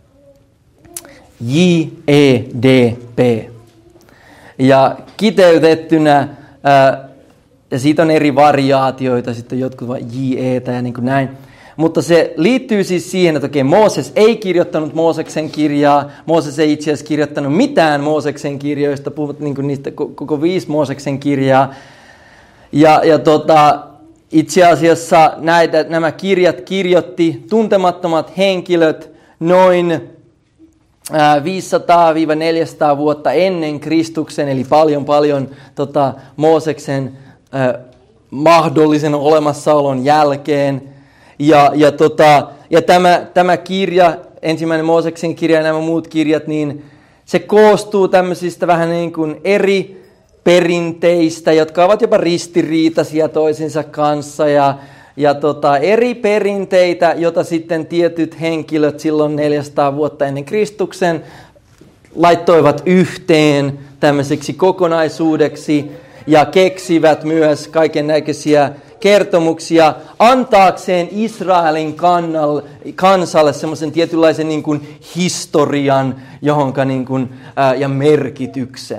J E D P. Ja kiteytettynä, ää, ja siitä on eri variaatioita, sitten on jotkut vain J E-tä ja niin kuin näin. Mutta se liittyy siis siihen, että okei, Mooses ei kirjoittanut Mooseksen kirjaa. Mooses ei itse asiassa kirjoittanut mitään Mooseksen kirjoista, puhut niin kuin niistä koko viisi Mooseksen kirjaa. Ja, ja tota, itse asiassa näitä, nämä kirjat kirjoitti tuntemattomat henkilöt noin viisisataa neljäsataa vuotta ennen Kristuksen, eli paljon paljon tota, Mooseksen äh, mahdollisen olemassaolon jälkeen. Ja, ja, tota, ja tämä, tämä kirja, ensimmäinen Mooseksen kirja ja nämä muut kirjat, niin se koostuu tämmöisistä vähän niin kuin eri perinteistä, jotka ovat jopa ristiriitaisia toisensa kanssa ja, ja tota, eri perinteitä, joita sitten tietyt henkilöt silloin neljäsataa vuotta ennen Kristuksen laittoivat yhteen tämmöiseksi kokonaisuudeksi ja keksivät myös kaikennäköisiä kertomuksia antaakseen Israelin kannalle, kansalle semmoisen tietynlaisen niin kuin historian johonka niin kuin, ää, ja merkityksen.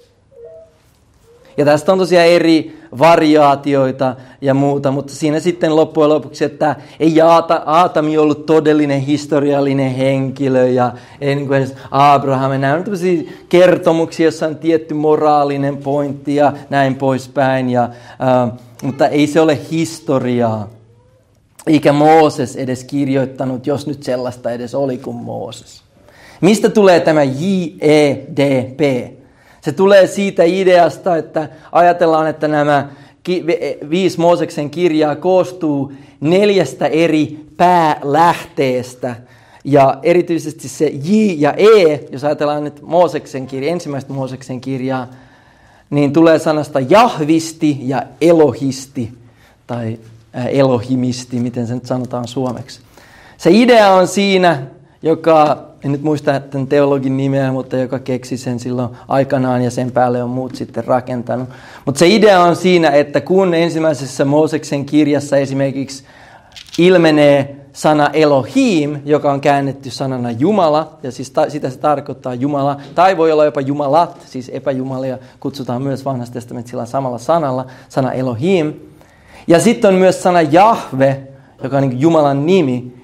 Ja tästä on tosiaan eri variaatioita ja muuta, mutta siinä sitten loppujen lopuksi, että ei Aata, Aatami ollut todellinen historiallinen henkilö ja ei niin kuin edes Abraham. Nämä on tämmöisiä kertomuksia, joissa on tietty moraalinen pointti ja näin poispäin, ja, äh, mutta ei se ole historiaa. Eikä Mooses edes kirjoittanut, jos nyt sellaista edes oli kuin Mooses. Mistä tulee tämä J E D P? Se tulee siitä ideasta, että ajatellaan, että nämä viisi Mooseksen kirjaa koostuu neljästä eri päälähteestä. Ja erityisesti se J ja E, jos ajatellaan nyt Mooseksen kirja, ensimmäistä Mooseksen kirjaa, niin tulee sanasta jahvisti ja elohisti, tai elohimisti, miten se nyt sanotaan suomeksi. Se idea on siinä, joka, en nyt muista tämän teologin nimeä, mutta joka keksi sen silloin aikanaan ja sen päälle on muut sitten rakentanut. Mutta se idea on siinä, että kun ensimmäisessä Mooseksen kirjassa esimerkiksi ilmenee sana Elohim, joka on käännetty sanana Jumala, ja siis ta- sitä se tarkoittaa Jumala, tai voi olla jopa Jumalat, siis epäjumalia kutsutaan myös Vanhassa testamentissa samalla sanalla, sana Elohim. Ja sitten on myös sana Jahve, joka on niin kuin Jumalan nimi.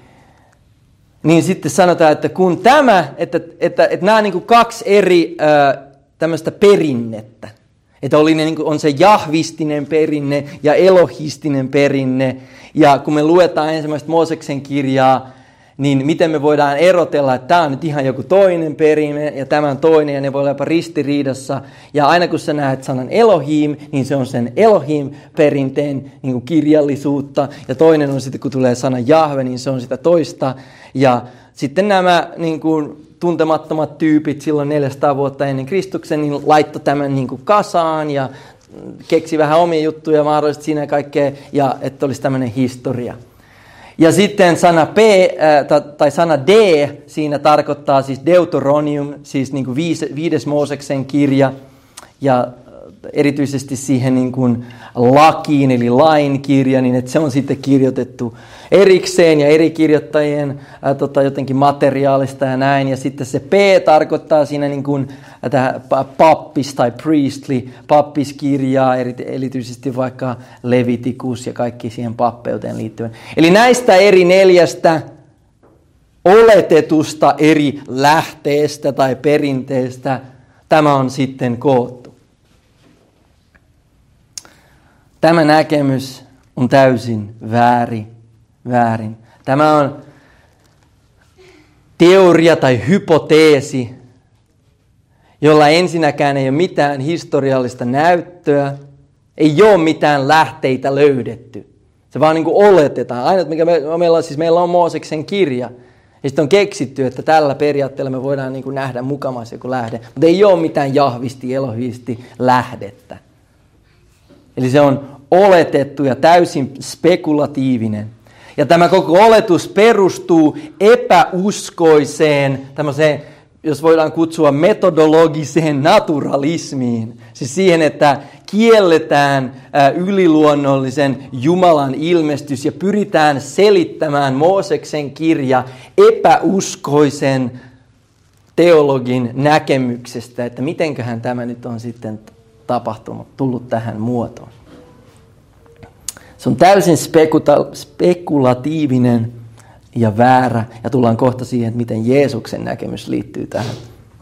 Niin sitten sanotaan, että kun tämä, että, että, että, että nämä niin kuin kaksi eri ää, tämmöistä perinnettä, että oli ne, niin kuin, on se jahvistinen perinne ja elohistinen perinne, ja kun me luetaan ensimmäistä Mooseksen kirjaa, niin miten me voidaan erotella, että tämä on nyt ihan joku toinen perinne ja tämä on toinen, ja ne voi olla jopa ristiriidassa. Ja aina kun sä näet sanan Elohim, niin se on sen Elohim-perinteen niin kuin kirjallisuutta. Ja toinen on sitten, kun tulee sana Jahve, niin se on sitä toista. Ja sitten nämä niin kuin tuntemattomat tyypit silloin neljäsataa vuotta ennen Kristuksen, niin laittoi tämän niin kuin kasaan ja keksi vähän omia juttuja mahdollisesti siinä kaikkea, ja että olisi tämmöinen historia. Ja sitten sana P, äh, tai sana D, siinä tarkoittaa siis Deuteronium, siis niin kuin viis, viides Mooseksen kirja, ja erityisesti siihen niin kuin lakiin, eli lain kirja, niin että se on sitten kirjoitettu erikseen ja eri kirjoittajien ää, tota, jotenkin materiaalista ja näin. Ja sitten se P tarkoittaa siinä niin kuin tähän pappis tai priestly, pappiskirjaa, erityisesti vaikka Levitikus ja kaikki siihen pappeuteen liittyen. Eli näistä eri neljästä oletetusta eri lähteestä tai perinteestä tämä on sitten koottu. Tämä näkemys on täysin väärin. väärin. Tämä on teoria tai hypoteesi, jolla ensinnäkään ei ole mitään historiallista näyttöä, ei ole mitään lähteitä löydetty. Se vaan niin kuin oletetaan. Aina, mikä me, meillä, on, siis meillä on Mooseksen kirja, ja sitten on keksitty, että tällä periaatteella me voidaan niin kuin nähdä mukamassa joku lähde, mutta ei ole mitään jahvisti, elohisti lähdettä. Eli se on oletettu ja täysin spekulatiivinen. Ja tämä koko oletus perustuu epäuskoiseen, tämmöiseen, jos voidaan kutsua metodologiseen naturalismiin. Siis siihen, että kielletään yliluonnollisen Jumalan ilmestys ja pyritään selittämään Mooseksen kirja epäuskoisen teologin näkemyksestä, että mitenköhän tämä nyt on sitten tapahtunut, tullut tähän muotoon. Se on täysin spekuta- spekulatiivinen ja väärä, ja tullaan kohta siihen, että miten Jeesuksen näkemys liittyy tähän.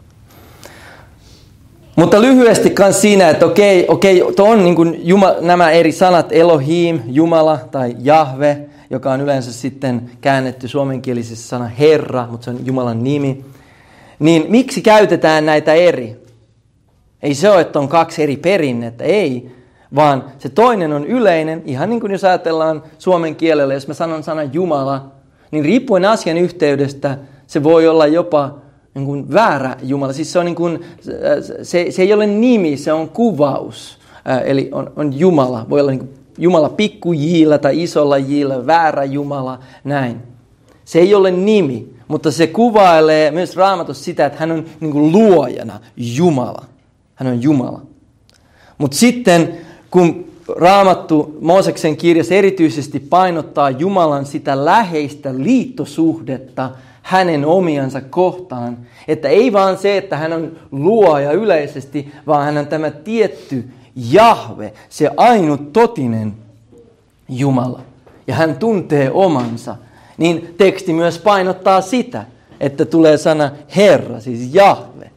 Mutta lyhyesti myös siinä, että okei, okei on niin kuin Jumala, nämä eri sanat Elohim, Jumala tai Jahve, joka on yleensä sitten käännetty suomenkielisessä sana Herra, mutta se on Jumalan nimi. niin miksi käytetään näitä eri? Ei se ole, että on kaksi eri perinnettä, ei, vaan se toinen on yleinen, ihan niin kuin jos ajatellaan suomen kielellä, jos mä sanon sanan Jumala, niin riippuen asian yhteydestä se voi olla jopa niin kuin väärä Jumala. Siis se, on niin kuin, se, se ei ole nimi, se on kuvaus, eli on, on Jumala, voi olla niin kuin Jumala pikku jillä tai isolla jillä, väärä Jumala, näin. Se ei ole nimi, mutta se kuvailee myös Raamatussa sitä, että hän on niin kuin luojana Jumala. Hän on Jumala. Mutta sitten kun Raamattu Mooseksen kirjassa erityisesti painottaa Jumalan sitä läheistä liittosuhdetta hänen omiansa kohtaan, että ei vaan se, että hän on luoja yleisesti, vaan hän on tämä tietty Jahve, se ainut totinen Jumala. Ja hän tuntee omansa. Niin teksti myös painottaa sitä, että tulee sana Herra, siis Jahve.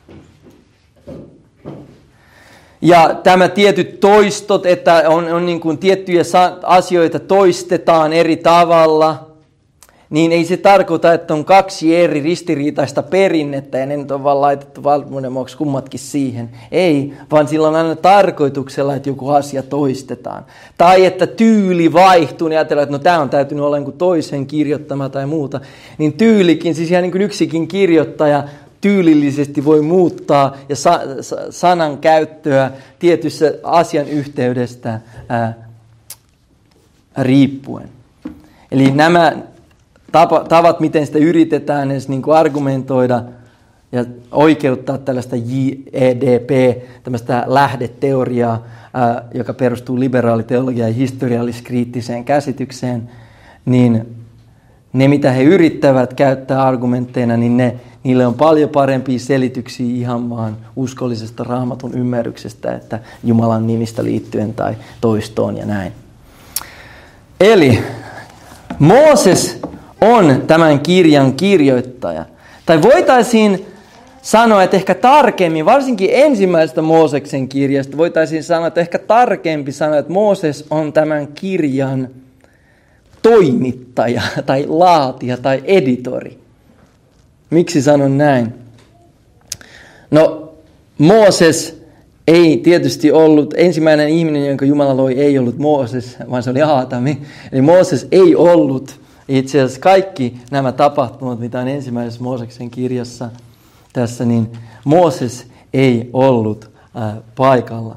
Ja tämä tietyt toistot, että on, on niin kuin tiettyjä asioita toistetaan eri tavalla, niin ei se tarkoita, että on kaksi eri ristiriitaista perinnettä ja ne nyt on vaan laitettu valmiuden vuoksi kummatkin siihen. Ei, vaan sillä on aina tarkoituksella, että joku asia toistetaan. Tai että tyyli vaihtuu, niin ajatellaan, että no tämä on täytynyt olla jonkun toisen kirjoittama tai muuta. Niin tyylikin, siis ihan niin kuin yksikin kirjoittaja tyylillisesti voi muuttaa ja sa- sanan käyttöä tietyssä asian yhteydestä ää, riippuen. Eli nämä tapa, tavat, miten sitä yritetään edes niin kuin argumentoida ja oikeuttaa tällaista J E D P, tämmöistä lähdeteoriaa, ää, joka perustuu liberaaliteologiaan ja historiallis-kriittiseen käsitykseen, niin ne, mitä he yrittävät käyttää argumentteina, niin ne, niille on paljon parempia selityksiä ihan vaan uskollisesta Raamatun ymmärryksestä, että Jumalan nimistä liittyen tai toistoon ja näin. Eli Mooses on tämän kirjan kirjoittaja. Tai voitaisiin sanoa, että ehkä tarkemmin, varsinkin ensimmäisestä Mooseksen kirjasta, voitaisiin sanoa, että ehkä tarkempi sanoa, että Mooses on tämän kirjan toimittaja tai laatija tai editori. Miksi sanon näin? No, Mooses ei tietysti ollut, ensimmäinen ihminen, jonka Jumala loi, ei ollut Mooses, vaan se oli Aatami. Eli Mooses ei ollut itse asiassa kaikki nämä tapahtumat, mitä on ensimmäisessä Mooseksen kirjassa tässä, niin Mooses ei ollut äh, paikalla.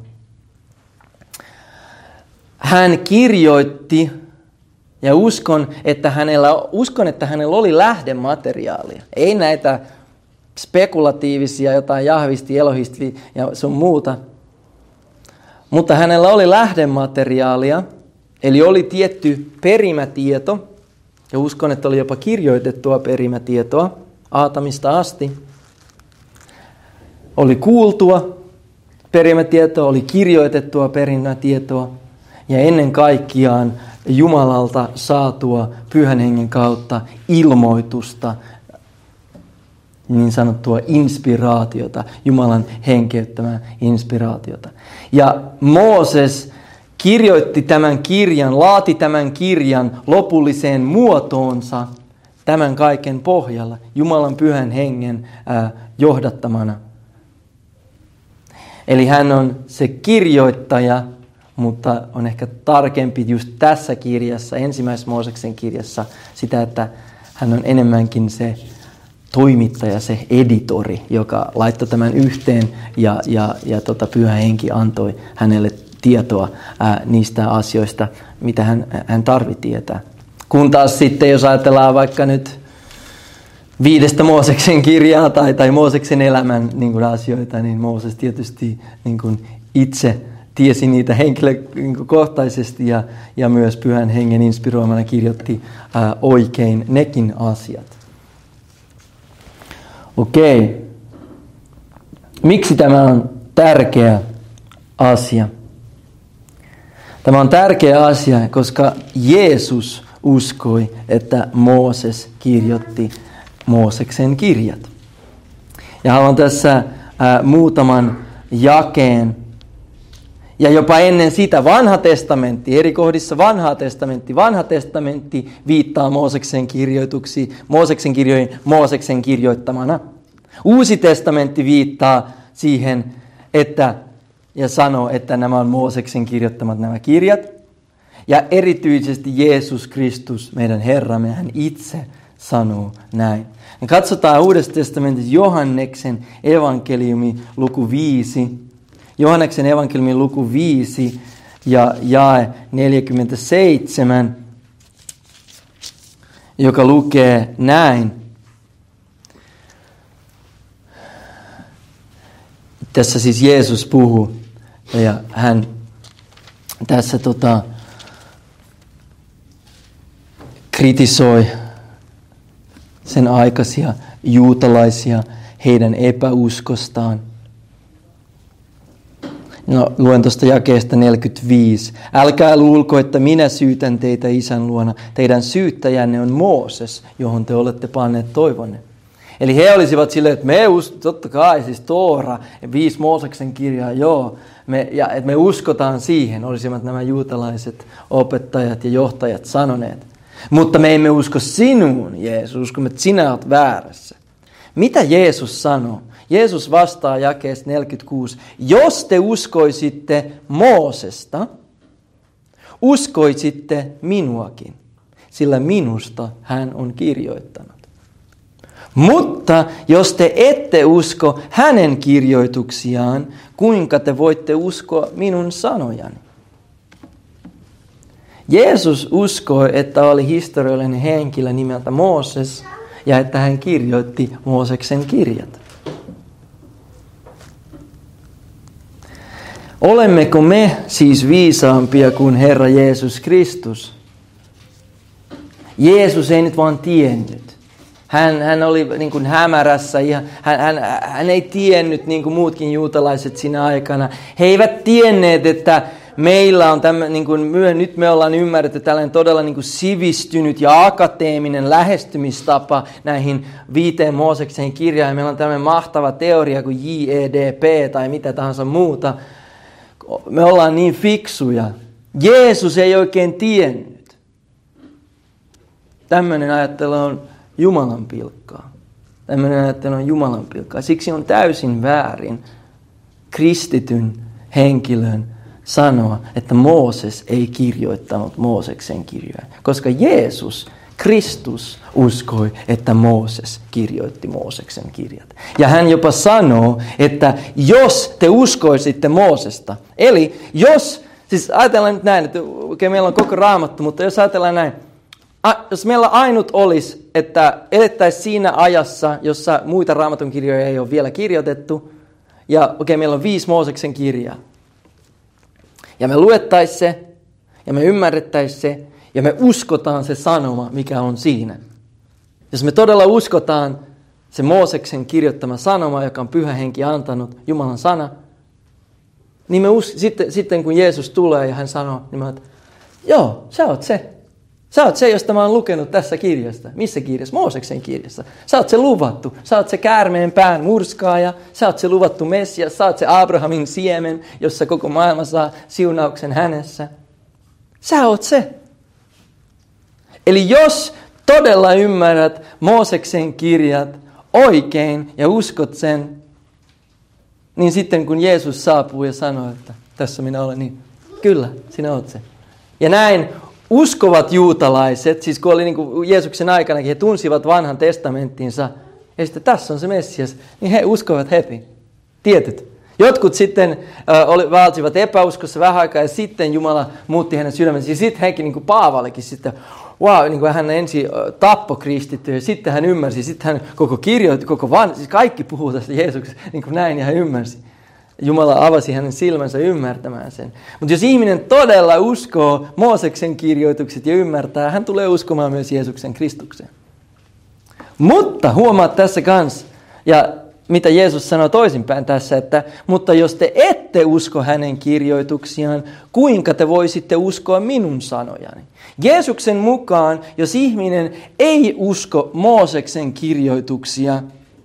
Hän kirjoitti, ja uskon, että hänellä, uskon, että hänellä oli lähdemateriaalia. Ei näitä spekulatiivisia, jotain jahvisti, elohisti ja sun muuta. Mutta hänellä oli lähdemateriaalia, eli oli tietty perimätieto, ja uskon, että oli jopa kirjoitettua perimätietoa Aatamista asti. Oli kuultua perimätietoa, oli kirjoitettua perimätietoa, ja ennen kaikkiaan Jumalalta saatua Pyhän Hengen kautta ilmoitusta, niin sanottua inspiraatiota, Jumalan henkeyttämää inspiraatiota. Ja Mooses kirjoitti tämän kirjan, laati tämän kirjan lopulliseen muotoonsa tämän kaiken pohjalla, Jumalan Pyhän Hengen äh, johdattamana. Eli hän on se kirjoittaja, mutta on ehkä tarkempi just tässä kirjassa, ensimmäisessä Mooseksen kirjassa, sitä, että hän on enemmänkin se toimittaja, se editori, joka laittoi tämän yhteen ja, ja, ja tota, Pyhä Henki antoi hänelle tietoa ää, niistä asioista, mitä hän, hän tarvitsi tietää. Kun taas sitten, jos ajatellaan vaikka nyt viidestä Mooseksen kirjaa tai, tai Mooseksen elämän niin kuin asioita, niin Mooses tietysti niin kuin itse tiesi niitä henkilökohtaisesti ja, ja myös Pyhän Hengen inspiroimana kirjoitti ää, oikein nekin asiat. Okei. Miksi tämä on tärkeä asia? Tämä on tärkeä asia, koska Jeesus uskoi, että Mooses kirjoitti Mooseksen kirjat. Ja haluan tässä ää, muutaman jakeen. Ja jopa ennen sitä vanha testamentti, eri kohdissa vanha testamentti, vanha testamentti viittaa Mooseksen kirjoituksiin, Mooseksen kirjoihin Mooseksen kirjoittamana. Uusi testamentti viittaa siihen, että, ja sanoo, että nämä on Mooseksen kirjoittamat nämä kirjat. Ja erityisesti Jeesus Kristus, meidän Herramme, hän itse sanoo näin. Ja katsotaan Uudesta testamentista Johanneksen evankeliumi luku viisi. Johanneksen evankeliumi luku viisi ja jae neljäkymmentäseitsemän, joka lukee näin. Tässä siis Jeesus puhuu ja hän tässä tota, kritisoi sen aikaisia juutalaisia heidän epäuskostaan. No, luen tuosta jakeesta neljäkymmentäviisi. Älkää luulko, että minä syytän teitä Isän luona. Teidän syyttäjänne on Mooses, johon te olette panneet toivonne. Eli he olisivat silleen, että me uskotaan, totta kai, siis Toora, viisi Mooseksen kirjaa, joo, me, ja että me uskotaan siihen, olisivat nämä juutalaiset opettajat ja johtajat sanoneet. Mutta me emme usko sinuun, Jeesus, uskomme, että sinä olet väärässä. Mitä Jeesus sanoo? Jeesus vastaa jakeessa neljäkymmentäkuusi, jos te uskoisitte Moosesta, uskoisitte minuakin, sillä minusta hän on kirjoittanut. Mutta jos te ette usko hänen kirjoituksiaan, kuinka te voitte uskoa minun sanojani? Jeesus uskoi, että oli historiallinen henkilö nimeltä Mooses ja että hän kirjoitti Mooseksen kirjat. Olemmeko me siis viisaampia kuin Herra Jeesus Kristus? Jeesus ei nyt vaan tiennyt. Hän, hän oli niin kuin hämärässä ja hän, hän, hän ei tiennyt niin kuin muutkin juutalaiset siinä aikana. He eivät tienneet, että meillä on tämä, niin kuin myö, nyt me ollaan ymmärretty tällainen todella niin kuin sivistynyt ja akateeminen lähestymistapa näihin viiteen Mooseksen kirjaan. Ja meillä on tämmöinen mahtava teoria kuin J E D P tai mitä tahansa muuta. Me ollaan niin fiksuja. Jeesus ei oikein tiennyt. Tämmöinen ajattelu on Jumalan pilkkaa. Tämmöinen ajattelu on Jumalan pilkkaa. Siksi on täysin väärin kristityn henkilön sanoa, että Mooses ei kirjoittanut Mooseksen kirjoja. Koska Jeesus, Kristus, uskoi, että Mooses kirjoitti Mooseksen kirjat. Ja hän jopa sanoo, että jos te uskoisitte Moosesta, eli jos, siis ajatellaan nyt näin, että okay, meillä on koko Raamattu, mutta jos ajatellaan näin, a, jos meillä ainut olisi, että elettäisiin siinä ajassa, jossa muita Raamatun kirjoja ei ole vielä kirjoitettu, ja okei, okay, meillä on viisi Mooseksen kirjaa, ja me luettaisiin se, ja me ymmärrettäisiin se, ja me uskotaan se sanoma, mikä on siinä. Jos me todella uskotaan se Mooseksen kirjoittama sanoma, joka on Pyhä Henki antanut, Jumalan sana, niin me us- sitten, sitten kun Jeesus tulee ja hän sanoo, niin mä oon, että joo, sä oot se. Sä oot se, josta mä oon lukenut tässä kirjasta. Missä kirjassa? Mooseksen kirjassa. Sä oot se luvattu. Sä oot se käärmeen pään murskaaja. Sä oot se luvattu Messias. Sä oot se Abrahamin siemen, jossa koko maailma saa siunauksen hänessä. Sä oot se. Eli jos todella ymmärrät Mooseksen kirjat oikein ja uskot sen, niin sitten kun Jeesus saapuu ja sanoo, että tässä minä olen, niin kyllä, sinä oot se. Ja näin uskovat juutalaiset, siis kun oli niin kuin Jeesuksen aikanakin, he tunsivat vanhan testamenttinsa, ja sitten tässä on se Messias, niin he uskovat heti. Tietyt. Jotkut sitten äh, oli, valtsivat epäuskossa vähän aikaa, ja sitten Jumala muutti hänen sydämensä, ja sitten hekin, niin kuin Paavallekin, sitten, wow, niin kuin hän ensin äh, tappoi kristittyä, ja sitten hän ymmärsi, sitten hän koko kirjoitti, koko van, siis kaikki puhuu tästä Jeesuksesta, niin kuin näin, ja hän ymmärsi. Jumala avasi hänen silmänsä ymmärtämään sen. Mutta jos ihminen todella uskoo Mooseksen kirjoitukset ja ymmärtää, hän tulee uskomaan myös Jeesuksen Kristuksen. Mutta huomaat tässä kanssa, ja mitä Jeesus sanoo toisinpäin tässä, että mutta jos te ette usko hänen kirjoituksiaan, kuinka te voisitte uskoa minun sanojani? Jeesuksen mukaan, jos ihminen ei usko Mooseksen kirjoituksia,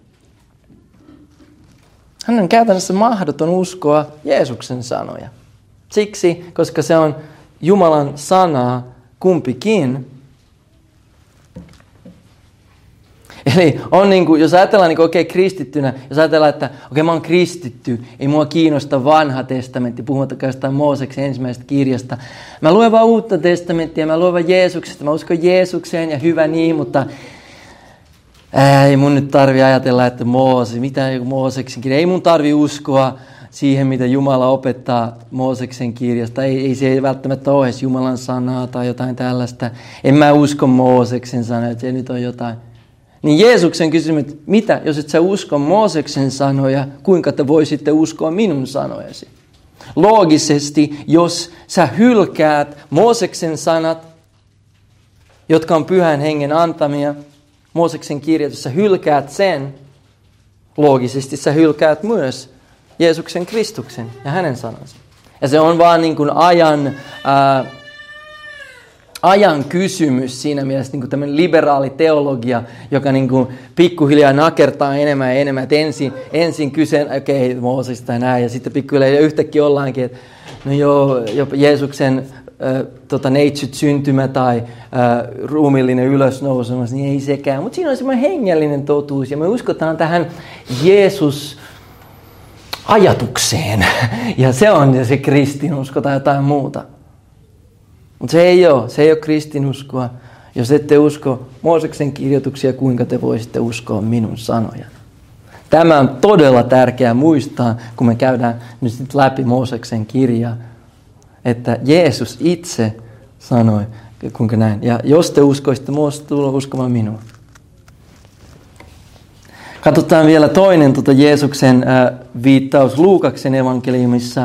hän on käytännössä mahdoton uskoa Jeesuksen sanoja. Siksi, koska se on Jumalan sanaa kumpikin. Eli on niin kuin, jos ajatellaan niin kuin, okei, okay, kristittynä, jos ajatellaan, että okei, okay, mä oon kristitty, ei mua kiinnosta vanha testamentti, puhumattakaan jostain Mooseksen ensimmäisestä kirjasta. Mä luen vaan uutta testamenttia, mä luen vaan Jeesuksesta, mä uskon Jeesukseen ja hyvä niin, mutta ää, ei mun nyt tarvi ajatella, että Moose, mitä joku Mooseksen kirja, ei mun tarvi uskoa siihen, mitä Jumala opettaa Mooseksen kirjasta. Ei, ei se ei välttämättä ole edes Jumalan sanaa tai jotain tällaista. En mä usko Mooseksen sanaa, että se nyt on jotain. Niin Jeesuksen kysymys, että mitä, jos et sä usko Mooseksen sanoja, kuinka te voisitte uskoa minun sanojasi? Loogisesti, jos sä hylkäät Mooseksen sanat, jotka on pyhän hengen antamia, Mooseksen kirjat, jos sä hylkäät sen, loogisesti sä hylkäät myös Jeesuksen Kristuksen ja hänen sanansa. Ja se on vaan niin kuin ajan, ää, ajan kysymys siinä mielessä, niin kuin tämmöinen liberaali teologia, joka niin kuin pikkuhiljaa nakertaa enemmän ja enemmän. Että ensin, ensin kyseen, okei, okay, Moosesta tai näin, ja sitten pikkuhiljaa yhtäkkiä ollaankin, että no joo, jopa Jeesuksen äh, tota, neitsyt syntymä tai äh, ruumiillinen ylösnousemus, niin ei sekään. Mutta siinä on semmoinen hengellinen totuus, ja me uskotaan tähän Jeesus ajatukseen. Ja se on se kristinusko tai jotain muuta. Mutta se ei ole. Se ei ole kristinuskoa. Jos ette usko Mooseksen kirjoituksia, kuinka te voisitte uskoa minun sanoja. Tämä on todella tärkeää muistaa, kun me käydään nyt läpi Mooseksen kirjaa. Että Jeesus itse sanoi, kuinka näin. Ja jos te uskoisitte Moosesta, tullaan uskomaan minua. Katsotaan vielä toinen tuota Jeesuksen äh, viittaus Luukaksen evankeliumissa.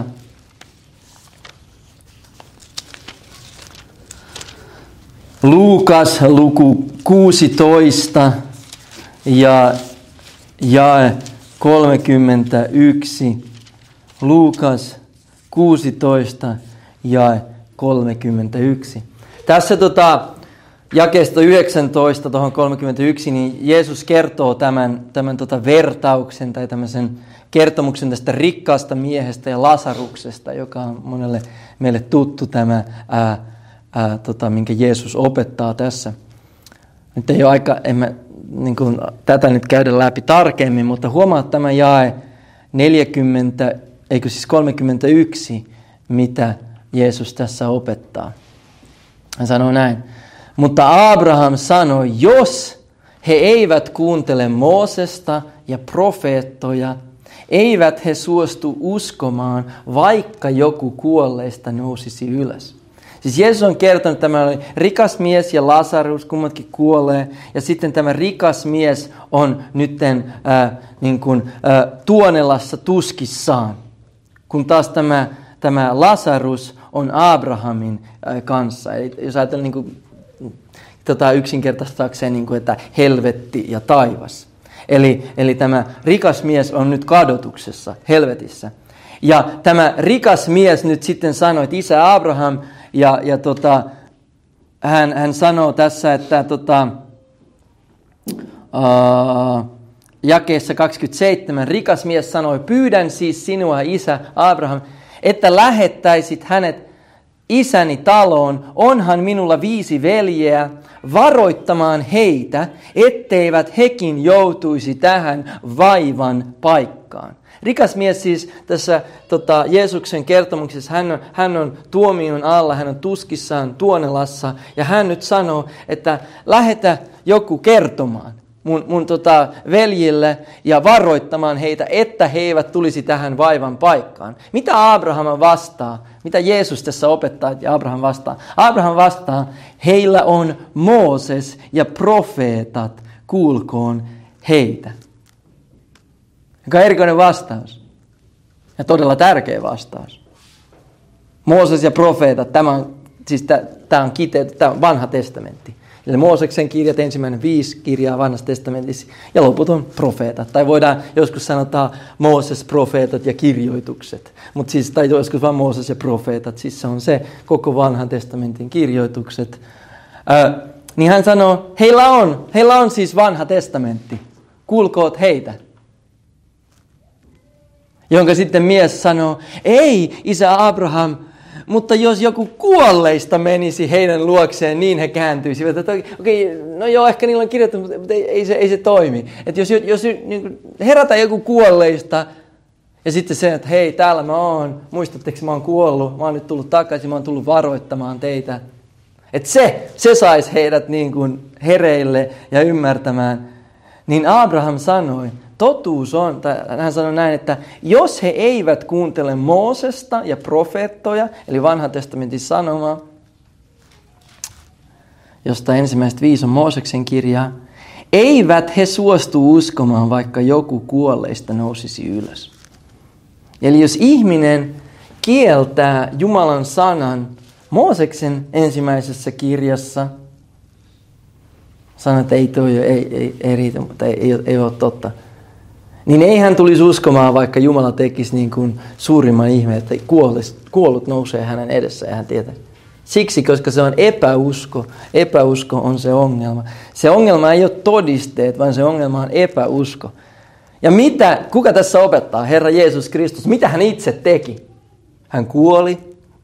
Luukas luku kuusitoista ja jae kolmekymmentäyksi. Luukas kuusitoista jae kolmekymmentäyksi. Tässä tota... jakeesta yhdeksäntoista tuohon kolmekymmentäyksi, niin Jeesus kertoo tämän, tämän tota vertauksen tai tämmöisen kertomuksen tästä rikkaasta miehestä ja Lasaruksesta, joka on monelle meille tuttu tämä, ää, ää, tota, minkä Jeesus opettaa tässä. Nyt ei ole aika, en mä, niin kuin, tätä nyt käydä läpi tarkemmin, mutta huomaa tämä jae neljäkymmentä, eikö siis kolmekymmentäyksi, mitä Jeesus tässä opettaa. Hän sanoo näin. Mutta Abraham sanoi, jos he eivät kuuntele Moosesta ja profeettoja, eivät he suostu uskomaan, vaikka joku kuolleista nousisi ylös. Siis Jeesus on kertonut, että tämä oli rikas mies ja Lasarus, kummatkin kuolee. Ja sitten tämä rikas mies on nytten äh, niin kuin, äh, Tuonelassa tuskissaan. Kun taas tämä, tämä Lasarus on Abrahamin äh, kanssa. Eli jos ajatellaan niin kuin, tota yksinkertaistaakseen, niin kuin, että helvetti ja taivas. Eli, eli tämä rikas mies on nyt kadotuksessa, helvetissä. Ja tämä rikas mies nyt sitten sanoi, että isä Abraham, ja, ja tota, hän, hän sanoo tässä, että tota, uh, jakeessa kaksikymmentäseitsemän, rikas mies sanoi, pyydän siis sinua, isä Abraham, että lähettäisit hänet isäni taloon, onhan minulla viisi veljeä, varoittamaan heitä, etteivät hekin joutuisi tähän vaivan paikkaan. Rikas mies siis tässä tota, Jeesuksen kertomuksessa, hän on, hän on tuomion alla, hän on tuskissaan Tuonelassa, ja hän nyt sanoo, että lähetä joku kertomaan mun, mun tota, veljille ja varoittamaan heitä, että he eivät tulisi tähän vaivan paikkaan. Mitä Abraham vastaa? Mitä Jeesus tässä opettaa, että Abraham vastaa? Abraham vastaa, heillä on Mooses ja profeetat, kuulkoon heitä. Joka on erikoinen vastaus. Ja todella tärkeä vastaus. Mooses ja profeetat, tämä on, siis tämä on kiteytetty, tämä on vanha testamentti. Eli Mooseksen kirjat, ensimmäinen viisi kirjaa vanhassa testamentissa, ja loput on profeetat. Tai voidaan joskus sanotaan Mooses, profeetat ja kirjoitukset. Mutta siis, tai joskus vaan Mooses ja profeetat, siis se on se koko vanhan testamentin kirjoitukset. Ö, niin hän sanoo, heillä on, heillä on siis vanha testamentti. Kuulkoot heitä. Jonka sitten mies sanoo, ei isä Abraham, mutta jos joku kuolleista menisi heidän luokseen, niin he kääntyisivät. Että okei, okay, no joo, ehkä niillä on kirjoittu, mutta ei, ei, se, ei se toimi. Että jos, jos niin herätään joku kuolleista, ja sitten se, että hei, täällä mä oon, muistatteko, mä oon kuollut, mä oon nyt tullut takaisin, mä oon tullut varoittamaan teitä. Että se, se saisi heidät niin kuin hereille ja ymmärtämään. Niin Abraham sanoi, totuus on, tai hän sanoi näin, että jos he eivät kuuntele Moosesta ja profeettoja, eli vanhan testamentin sanomaa, josta ensimmäistä viisi on Mooseksen kirjaa, eivät he suostu uskomaan, vaikka joku kuolleista nousisi ylös. Eli jos ihminen kieltää Jumalan sanan Mooseksen ensimmäisessä kirjassa, sanoo, että ei toi ei, ei, ei riitä, mutta ei, ei, ei ole totta, niin ei hän tulisi uskomaan, vaikka Jumala tekisi niin kuin suurimman ihmeen, että kuollut, kuollut nousee hänen edessä ja hän tietää. Siksi, koska se on epäusko. Epäusko on se ongelma. Se ongelma ei ole todisteet, vaan se ongelma on epäusko. Ja mitä, kuka tässä opettaa? Herra Jeesus Kristus. Mitä hän itse teki? Hän kuoli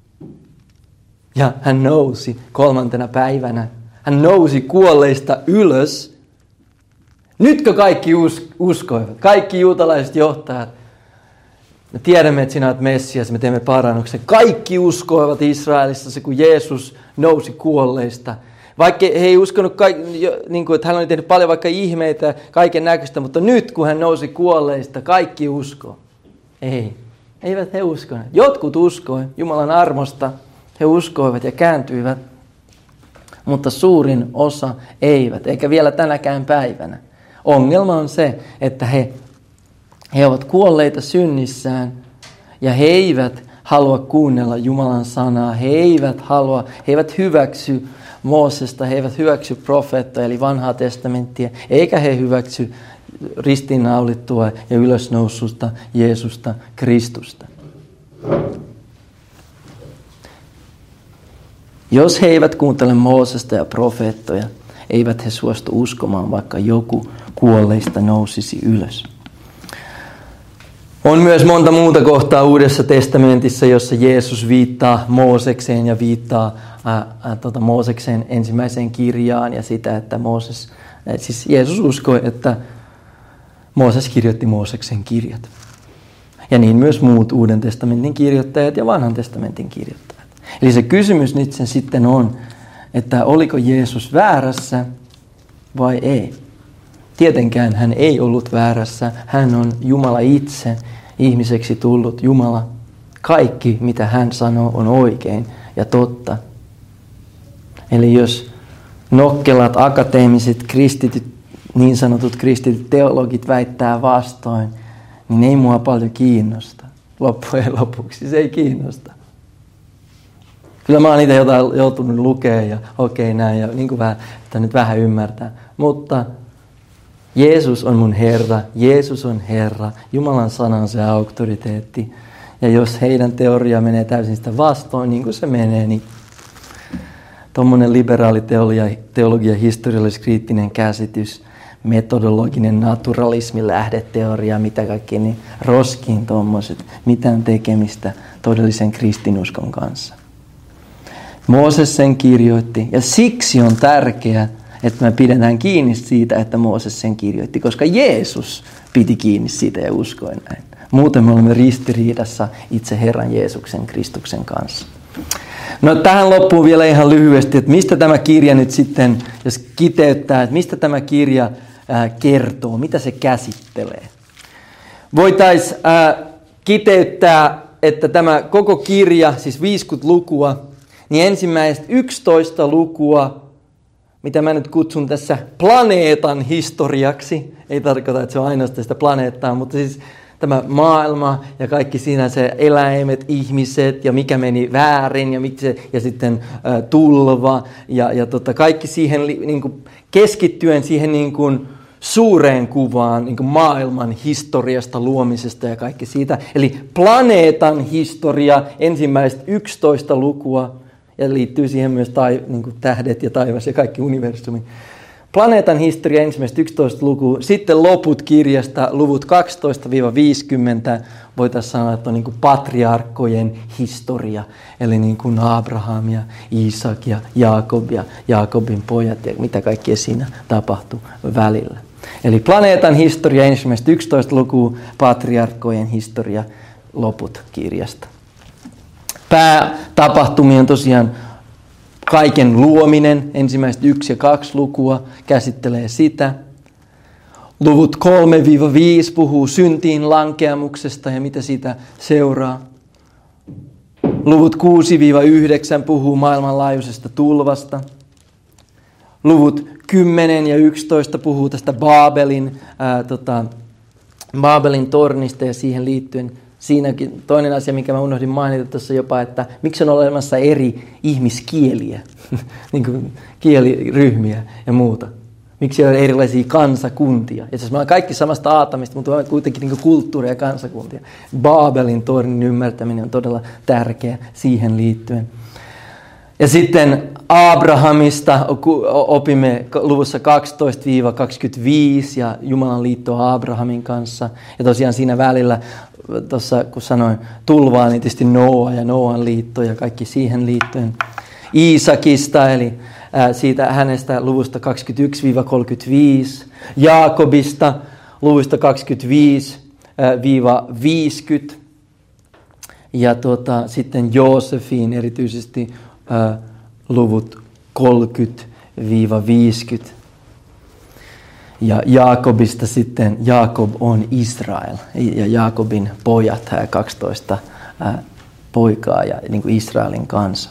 ja hän nousi kolmantena päivänä. Hän nousi kuolleista ylös. Nytkö kaikki uskoivat? Kaikki juutalaiset johtajat. Me tiedämme, että sinä olet Messias, me teemme parannuksen. Kaikki uskoivat Israelissa se, kun Jeesus nousi kuolleista. Vaikka he ei uskonut, niin kuin, että hän oli tehnyt paljon vaikka ihmeitä, kaiken näköistä, mutta nyt kun hän nousi kuolleista, kaikki uskoo. Ei, eivät he uskoneet. Jotkut uskoi Jumalan armosta, he uskoivat ja kääntyivät, mutta suurin osa eivät, eikä vielä tänäkään päivänä. Ongelma on se, että he, he ovat kuolleita synnissään ja he eivät halua kuunnella Jumalan sanaa. He eivät halua, he eivät hyväksy Moosesta, he eivät hyväksy profeettoja eli vanhaa testamenttia, eikä he hyväksy ristiinnaulittua ja ylösnoususta Jeesusta Kristusta. Jos he eivät kuuntele Moosesta ja profeettoja, eivät he suostu uskomaan, vaikka joku kuolleista nousisi ylös. On myös monta muuta kohtaa Uudessa testamentissa, jossa Jeesus viittaa Moosekseen ja viittaa ää, ää, tota Mooseksen ensimmäiseen kirjaan ja sitä, että Mooses, ää, siis Jeesus uskoi, että Mooses kirjoitti Mooseksen kirjat. Ja niin myös muut Uuden testamentin kirjoittajat ja Vanhan testamentin kirjoittajat. Eli se kysymys nyt sen sitten on, että oliko Jeesus väärässä vai ei. Tietenkään hän ei ollut väärässä. Hän on Jumala itse, ihmiseksi tullut Jumala. Kaikki, mitä hän sanoo, on oikein ja totta. Eli jos nokkelat, akateemiset, kristityt, niin sanotut kristityt teologit väittää vastoin, niin ei mua paljon kiinnosta. Loppujen lopuksi se ei kiinnosta. Kyllä mä oon itse jotain joutunut lukemaan ja okei okay, näin ja niin kuin vähän, että nyt vähän ymmärtää. Mutta Jeesus on mun Herra, Jeesus on Herra, Jumalan sana on se auktoriteetti. Ja jos heidän teoria menee täysin sitä vastoin, niin kuin se menee, niin tuommoinen liberaali teologia, teologia historiallis-kriittinen käsitys, metodologinen naturalismi, lähdeteoria, mitä kaikki, niin roskiin tuommoiset, mitään tekemistä todellisen kristinuskon kanssa. Mooses sen kirjoitti ja siksi on tärkeää, että me pidetään kiinni siitä, että Mooses sen kirjoitti, koska Jeesus piti kiinni siitä ja uskoi näin. Muuten me olemme ristiriidassa itse Herran Jeesuksen Kristuksen kanssa. No tähän loppuun vielä ihan lyhyesti, että mistä tämä kirja nyt sitten, jos kiteyttää, että mistä tämä kirja ää, kertoo, mitä se käsittelee. Voitaisiin kiteyttää, että tämä koko kirja, siis viisikymmentä lukua, niin ensimmäiset yksitoista lukua, mitä mä nyt kutsun tässä planeetan historiaksi, ei tarkoita, että se on ainoastaan sitä planeettaa, mutta siis tämä maailma ja kaikki siinä se eläimet, ihmiset ja mikä meni väärin ja, miksi, ja sitten ä, tulva ja, ja tota, kaikki siihen niin kuin keskittyen siihen niin kuin suureen kuvaan niin kuin maailman historiasta, luomisesta ja kaikki siitä. Eli planeetan historia, ensimmäiset yksitoista lukua ja liittyy siihen myös tai, niin kuin tähdet ja taivas ja kaikki universumi. Planeetan historia ensimmäistä yksitoista lukua, sitten loput kirjasta, luvut kaksitoista viisikymmentä, voitaisiin sanoa, että on niin kuin patriarkkojen historia, eli niin kuin Abraham ja Iisak ja Jaakob ja Jaakobin pojat ja mitä kaikkea siinä tapahtui välillä. Eli planeetan historia ensimmäistä yksitoista lukua, patriarkkojen historia, loput kirjasta. Päätapahtumia on tosiaan kaiken luominen, ensimmäiset yksi ja kaksi lukua käsittelee sitä. Luvut kolme viisi puhuu syntiin lankeamuksesta ja mitä siitä seuraa. Luvut kuusi yhdeksän puhuu maailmanlaajuisesta tulvasta. Luvut kymmenen ja yksitoista puhuu tästä Baabelin, ää, tota, Baabelin tornista ja siihen liittyen. Siinäkin toinen asia, minkä mä unohdin mainita tuossa jopa, että miksi on olemassa eri ihmiskieliä, niin kuin kieliryhmiä ja muuta. Miksi on erilaisia kansakuntia. Ja siis me ollaan kaikki samasta aatamista, mutta on kuitenkin niin kulttuuria ja kansakuntia. Baabelin tornin ymmärtäminen on todella tärkeä siihen liittyen. Ja sitten Abrahamista opimme luvussa kaksitoista kaksikymmentäviisi ja Jumalan liittoa Abrahamin kanssa. Ja tosiaan siinä välillä, tuossa kun sanoin tulvaa, niin tietysti Noa ja Noan liitto ja kaikki siihen liittyen. Iisakista, eli siitä hänestä luvusta kaksikymmentäyksi kolmekymmentäviisi. Jaakobista luvusta kaksikymmentäviisi viisikymmentä. Ja tuota, sitten Joosefiin erityisesti ää, luvut kolmekymmentä viisikymmentä. Ja Jaakobista sitten Jaakob on Israel ja Jaakobin pojat, kaksitoista ää, poikaa ja niin kuin Israelin kanssa.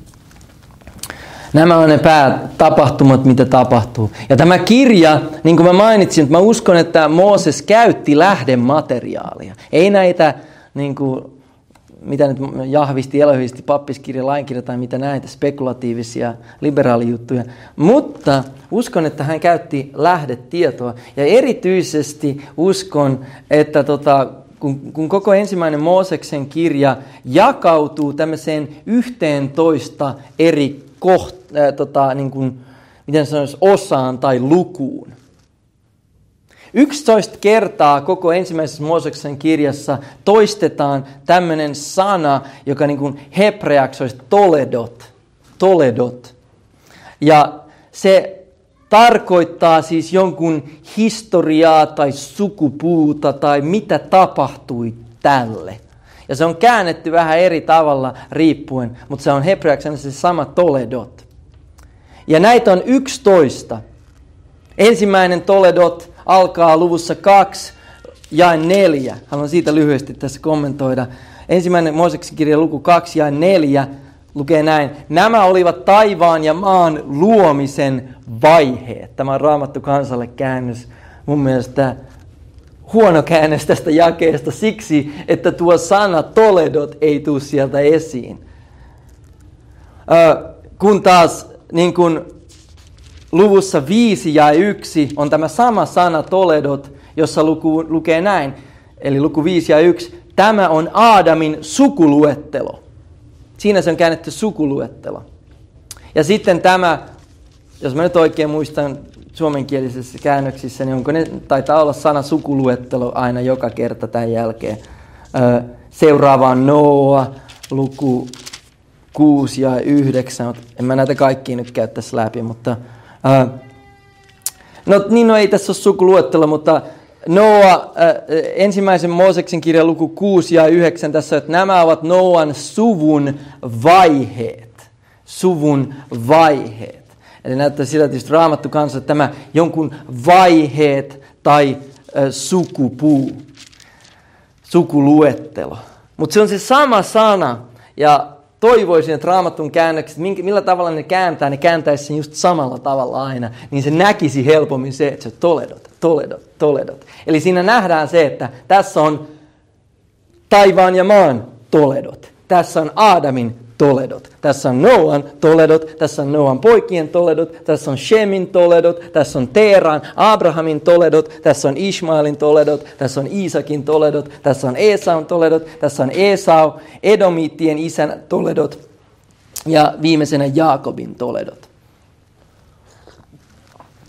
Nämä on ne päätapahtumat, mitä tapahtuu. Ja tämä kirja, niin kuin mä mainitsin, että mä uskon, että Mooses käytti lähdemateriaalia. Ei näitä, niin kuin, mitä nyt jahvisti, elohivisti, pappiskirja, lainkirja tai mitä näitä spekulatiivisia liberaalijuttuja. Mutta uskon, että hän käytti lähdetietoa. Ja erityisesti uskon, että tota, kun, kun koko ensimmäinen Mooseksen kirja jakautuu tämmöiseen yhteentoista eri koht, äh, tota, niin kuin, miten sanoisi, osaan tai lukuun. yksitoista kertaa koko ensimmäisessä Mooseksen kirjassa toistetaan tämmöinen sana, joka niin kuin hebreaksi olisi toledot. Toledot. Ja se tarkoittaa siis jonkun historiaa tai sukupuuta tai mitä tapahtui tälle. Ja se on käännetty vähän eri tavalla riippuen, mutta se on hebreaksi se sama toledot. Ja näitä on yksitoista. Ensimmäinen toledot alkaa luvussa kaksi jae neljä. Haluan siitä lyhyesti tässä kommentoida. Ensimmäinen Mooseksen kirja luku kaksi jae neljä lukee näin. Nämä olivat taivaan ja maan luomisen vaiheet. Tämä on Raamattu kansalle käännös. Mun mielestä huono käännös tästä jakeesta siksi, että tuo sana toledot ei tule sieltä esiin. Ö, kun taas niin kun luvussa viisi ja yksi on tämä sama sana toledot, jossa luku, lukee näin. Eli luku viisi ja yksi. Tämä on Aadamin sukuluettelo. Siinä se on käännetty sukuluettelo. Ja sitten tämä, jos mä nyt oikein muistan suomenkielisissä käännöksissä, niin onko ne, taitaa olla sana sukuluettelo aina joka kerta tämän jälkeen. Ö, seuraava on Noa, luku kuusi ja yhdeksän. En mä näitä kaikkia nyt käy tässä läpi, mutta ö, no niin, no ei tässä ole sukuluettelo, mutta Noa, äh, ensimmäisen Mooseksen kirjan luku kuusi ja yhdeksän tässä, että nämä ovat Noan suvun vaiheet. Suvun vaiheet. Eli näyttää sillä tietysti Raamattu kanssa, että tämä jonkun vaiheet tai äh, sukupuu, sukuluettelo. Mutta se on se sama sana ja toivoisin, että Raamatun käännökset, millä tavalla ne kääntää, ne kääntäisi sen just samalla tavalla aina, niin se näkisi helpommin se, että se toledot, toledot, toledot. Eli siinä nähdään se, että tässä on taivaan ja maan toledot. Tässä on Aadamin toledot. Tässä on Noan toledot. Tässä on Noan poikien toledot. Tässä on Shemin toledot. Tässä on Teeran, Abrahamin toledot. Tässä on Ismaelin toledot. Tässä on Iisakin toledot. Tässä on Esaun toledot. Tässä on Esau, Edomiittien isän toledot. Ja viimeisenä Jaakobin toledot.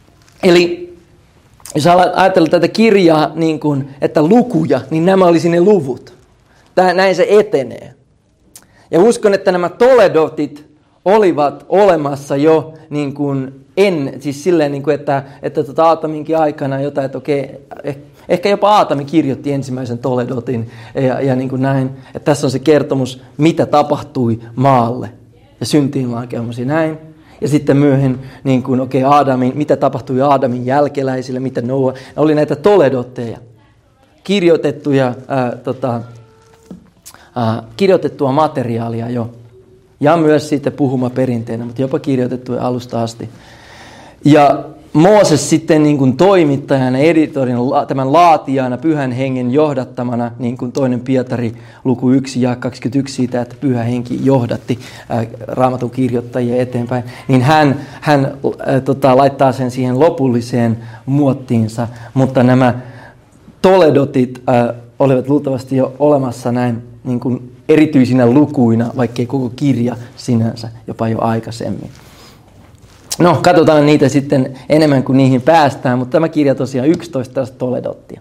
Eli jos ajatellaan tätä kirjaa, niin kuin, että lukuja, niin nämä olisi ne luvut. Tää, näin se etenee. Ja uskon, että nämä Toledotit olivat olemassa jo niin kuin en, siis silleen, niin kuin, että, että tota Aataminkin aikana jotain, että okei, ehkä jopa Aatami kirjoitti ensimmäisen Toledotin ja, ja niin kuin näin, että tässä on se kertomus, mitä tapahtui maalle ja syntiin lankeamusi näin. Ja sitten myöhemmin, niin kuin, okei, Aadamin, mitä tapahtui Aadamin jälkeläisille, mitä Noa, oli näitä Toledotteja, kirjoitettuja, ää, tota, ää, kirjoitettua materiaalia jo. Ja myös sitten puhumaperinteenä, mutta jopa kirjoitettuja alusta asti. Ja Mooses sitten niin kuin toimittajana, editorina, tämän laatijana, pyhän hengen johdattamana, niin kuin toinen Pietari luku yksi ja kaksikymmentäyksi siitä, että pyhä henki johdatti ää, Raamatun kirjoittajia eteenpäin, niin hän, hän ää, tota, laittaa sen siihen lopulliseen muottiinsa, mutta nämä Toledotit ää, olivat luultavasti jo olemassa näin niin kuin erityisinä lukuina, vaikkei koko kirja sinänsä, jopa jo aikaisemmin. No, katsotaan niitä sitten enemmän kuin niihin päästään, mutta tämä kirja tosiaan yksitoista tästä Toledottia.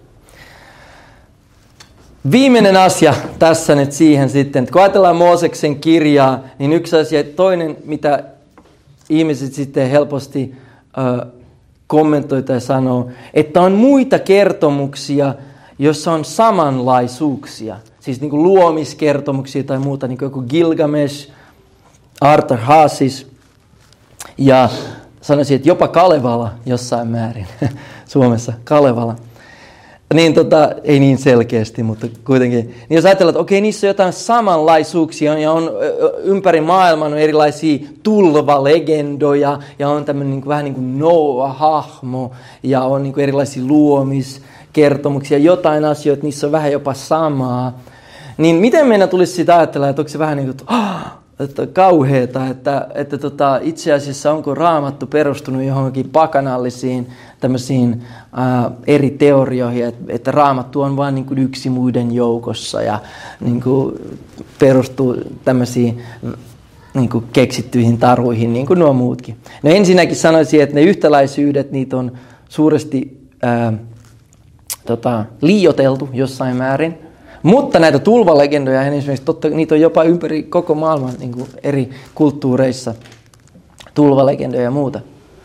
Viimeinen asia tässä nyt siihen sitten, että kun ajatellaan Mooseksen kirjaa, niin yksi asia, toinen mitä ihmiset sitten helposti äh, kommentoi tai sanoo, että on muita kertomuksia, joissa on samanlaisuuksia. Siis niin kuin luomiskertomuksia tai muuta, niin kuin joku Gilgamesh, Arthur Haasis. Ja sanoisin, että jopa Kalevala jossain määrin, Suomessa Kalevala. Niin tota, ei niin selkeästi, mutta kuitenkin. Niin jos ajatellaan, että okei, niissä on jotain samanlaisuuksia ja on ympäri maailman on erilaisia tulvalegendoja ja on tämmöinen niin kuin, vähän niin kuin Noa-hahmo ja on niin kuin erilaisia luomiskertomuksia, jotain asioita, niissä on vähän jopa samaa. Niin miten meidän tulisi sitä ajatella, että onko se vähän niin kuin, että, oh, että kauheeta, että, että tota, itse asiassa onko Raamattu perustunut johonkin pakanallisiin tämmöisiin ää, eri teorioihin, että, että Raamattu on vain niin kuin yksi muiden joukossa ja niin kuin perustuu tämmöisiin niin kuin keksittyihin taruihin, niin kuin nuo muutkin. No ensinnäkin sanoisin, että ne yhtäläisyydet, niitä on suuresti ää, tota, liioiteltu jossain määrin. Mutta näitä tulvalegendoja, esimerkiksi totta, niitä on jopa ympäri koko maailman niin kuin eri kulttuureissa, tulvalegendoja ja muuta.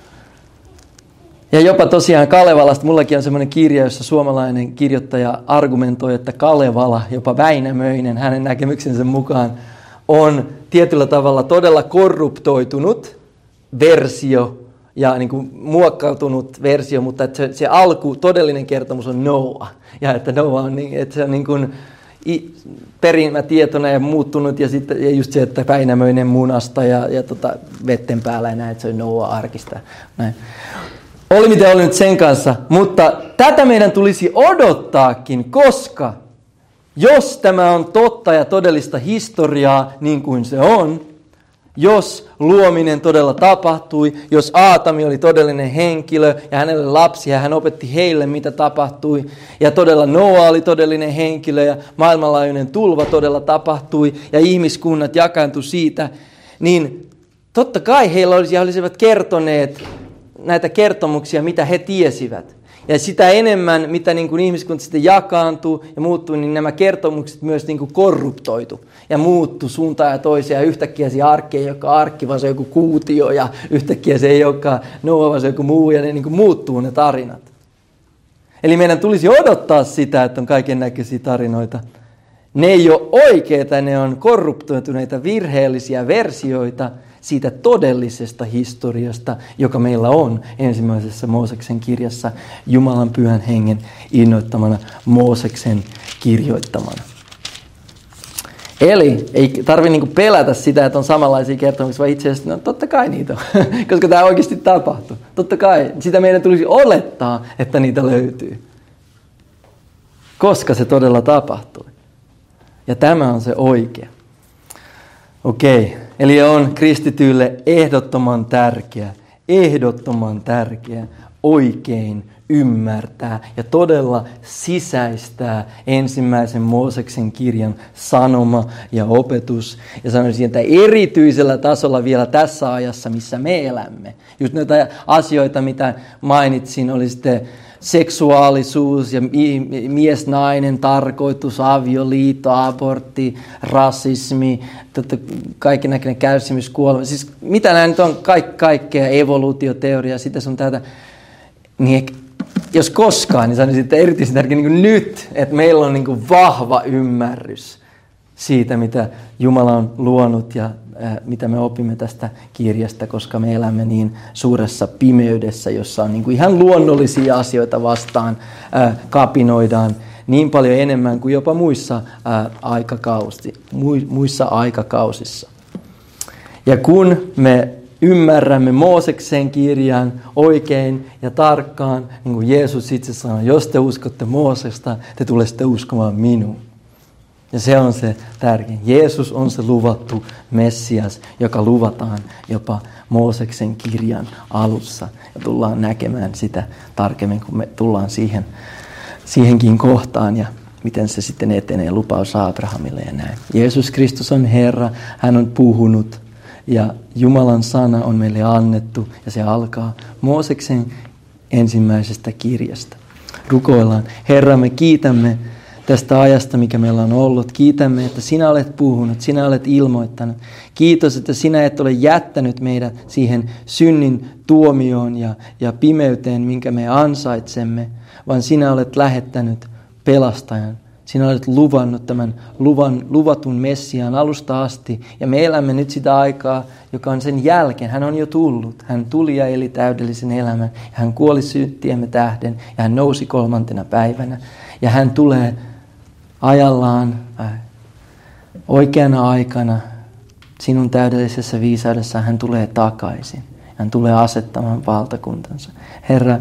Ja jopa tosiaan Kalevalasta, mullakin on semmoinen kirja, jossa suomalainen kirjoittaja argumentoi, että Kalevala, jopa Väinämöinen, hänen näkemyksensä mukaan, on tietyllä tavalla todella korruptoitunut versio ja niin kuin muokkautunut versio, mutta että se, se alku, todellinen kertomus on Noa. Ja että Noa on, niin, että se on niin kuin perimätietona ja muuttunut, ja sitten ja just se, että Väinämöinen munasta ja, ja tota, vetten päällä ja näin, että se on Noa-arkista. Näin. Oli miten oli nyt sen kanssa, mutta tätä meidän tulisi odottaakin, koska jos tämä on totta ja todellista historiaa niin kuin se on, jos luominen todella tapahtui, jos Aatami oli todellinen henkilö ja hänelle lapsia ja hän opetti heille, mitä tapahtui, ja todella Noa oli todellinen henkilö ja maailmanlaajuinen tulva todella tapahtui ja ihmiskunnat jakaantui siitä, niin totta kai heillä olisi, olisivat kertoneet näitä kertomuksia, mitä he tiesivät. Ja sitä enemmän, mitä niin kuin ihmiskunta sitten jakaantuu ja muuttuu, niin nämä kertomukset myös niin kuin korruptoitu ja muuttu suuntaan ja toiseen. Ja yhtäkkiä se arkki ei olekaan arkki, vaan se on joku kuutio ja yhtäkkiä se ei olekaan Noa, vaan se on joku muu ja ne niin kuin muuttuu ne tarinat. Eli meidän tulisi odottaa sitä, että on kaiken näköisiä tarinoita. Ne ei ole oikeita, ne on korruptoituneita virheellisiä versioita siitä todellisesta historiasta, joka meillä on ensimmäisessä Mooseksen kirjassa Jumalan pyhän hengen innoittamana Mooseksen kirjoittamana. Eli ei tarvitse niinku pelätä sitä, että on samanlaisia kertomuksia, vaan itse asiassa no, totta kai niitä on, koska tämä oikeasti tapahtuu. Totta kai sitä meidän tulisi olettaa, että niitä löytyy, koska se todella tapahtui. Ja tämä on se oikea. Okei, eli on kristityille ehdottoman tärkeä, ehdottoman tärkeä oikein ymmärtää ja todella sisäistää ensimmäisen Mooseksen kirjan sanoma ja opetus. Ja sanoisin, että erityisellä tasolla vielä tässä ajassa, missä me elämme. Just näitä asioita, mitä mainitsin, oli sitten seksuaalisuus ja mies-nainen tarkoitus, avioliitto, abortti, rasismi, kaikki näköinen kärsimys, kuolema. Siis mitä nämä nyt on, Kaik, kaikkea, evoluutioteoria, sitä sun tätä. Niin jos koskaan, niin sanoisin, että erityisen tärkeää niin nyt, että meillä on niin vahva ymmärrys siitä, mitä Jumala on luonut ja äh, mitä me opimme tästä kirjasta, koska me elämme niin suuressa pimeydessä, jossa on niin kuin ihan luonnollisia asioita vastaan äh, kapinoidaan niin paljon enemmän kuin jopa muissa, äh, aikakausi, muissa aikakausissa. Ja kun me ymmärrämme Mooseksen kirjan oikein ja tarkkaan, niin kuin Jeesus itse sanoi, jos te uskotte Moosesta, te tulette uskomaan minuun. Ja se on se tärkein. Jeesus on se luvattu Messias, joka luvataan jopa Mooseksen kirjan alussa. Ja tullaan näkemään sitä tarkemmin, kun me tullaan siihen, siihenkin kohtaan ja miten se sitten etenee, lupaus Abrahamille ja näin. Jeesus Kristus on Herra, hän on puhunut ja Jumalan sana on meille annettu ja se alkaa Mooseksen ensimmäisestä kirjasta. Rukoillaan. Herra, me kiitämme tästä ajasta, mikä meillä on ollut. Kiitämme, että sinä olet puhunut, sinä olet ilmoittanut. Kiitos, että sinä et ole jättänyt meidät siihen synnin tuomioon ja, ja pimeyteen, minkä me ansaitsemme, vaan sinä olet lähettänyt pelastajan. Sinä olet luvannut tämän luvan, luvatun Messiaan alusta asti. Ja me elämme nyt sitä aikaa, joka on sen jälkeen. Hän on jo tullut. Hän tuli ja eli täydellisen elämän. Ja hän kuoli syntiemme tähden. Ja hän nousi kolmantena päivänä. Ja hän tulee ajallaan, äh, oikeana aikana, sinun täydellisessä viisaudessa hän tulee takaisin. Hän tulee asettamaan valtakuntansa. Herra,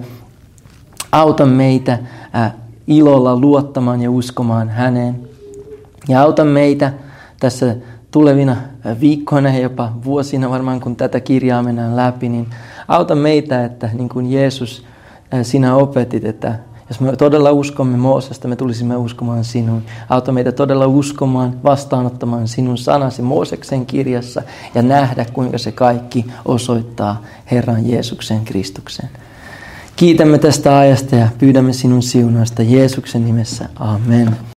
auta meitä äh, ilolla luottamaan ja uskomaan häneen. Ja auta meitä tässä tulevina viikkoina ja jopa vuosina varmaan, kun tätä kirjaa mennään läpi, niin auta meitä, että niin kuin Jeesus, äh, sinä opetit, että jos me todella uskomme Moosesta, me tulisimme uskomaan sinuun. Auta meitä todella uskomaan, vastaanottamaan sinun sanasi Mooseksen kirjassa ja nähdä, kuinka se kaikki osoittaa Herran Jeesuksen Kristuksen. Kiitämme tästä ajasta ja pyydämme sinun siunausta Jeesuksen nimessä. Amen.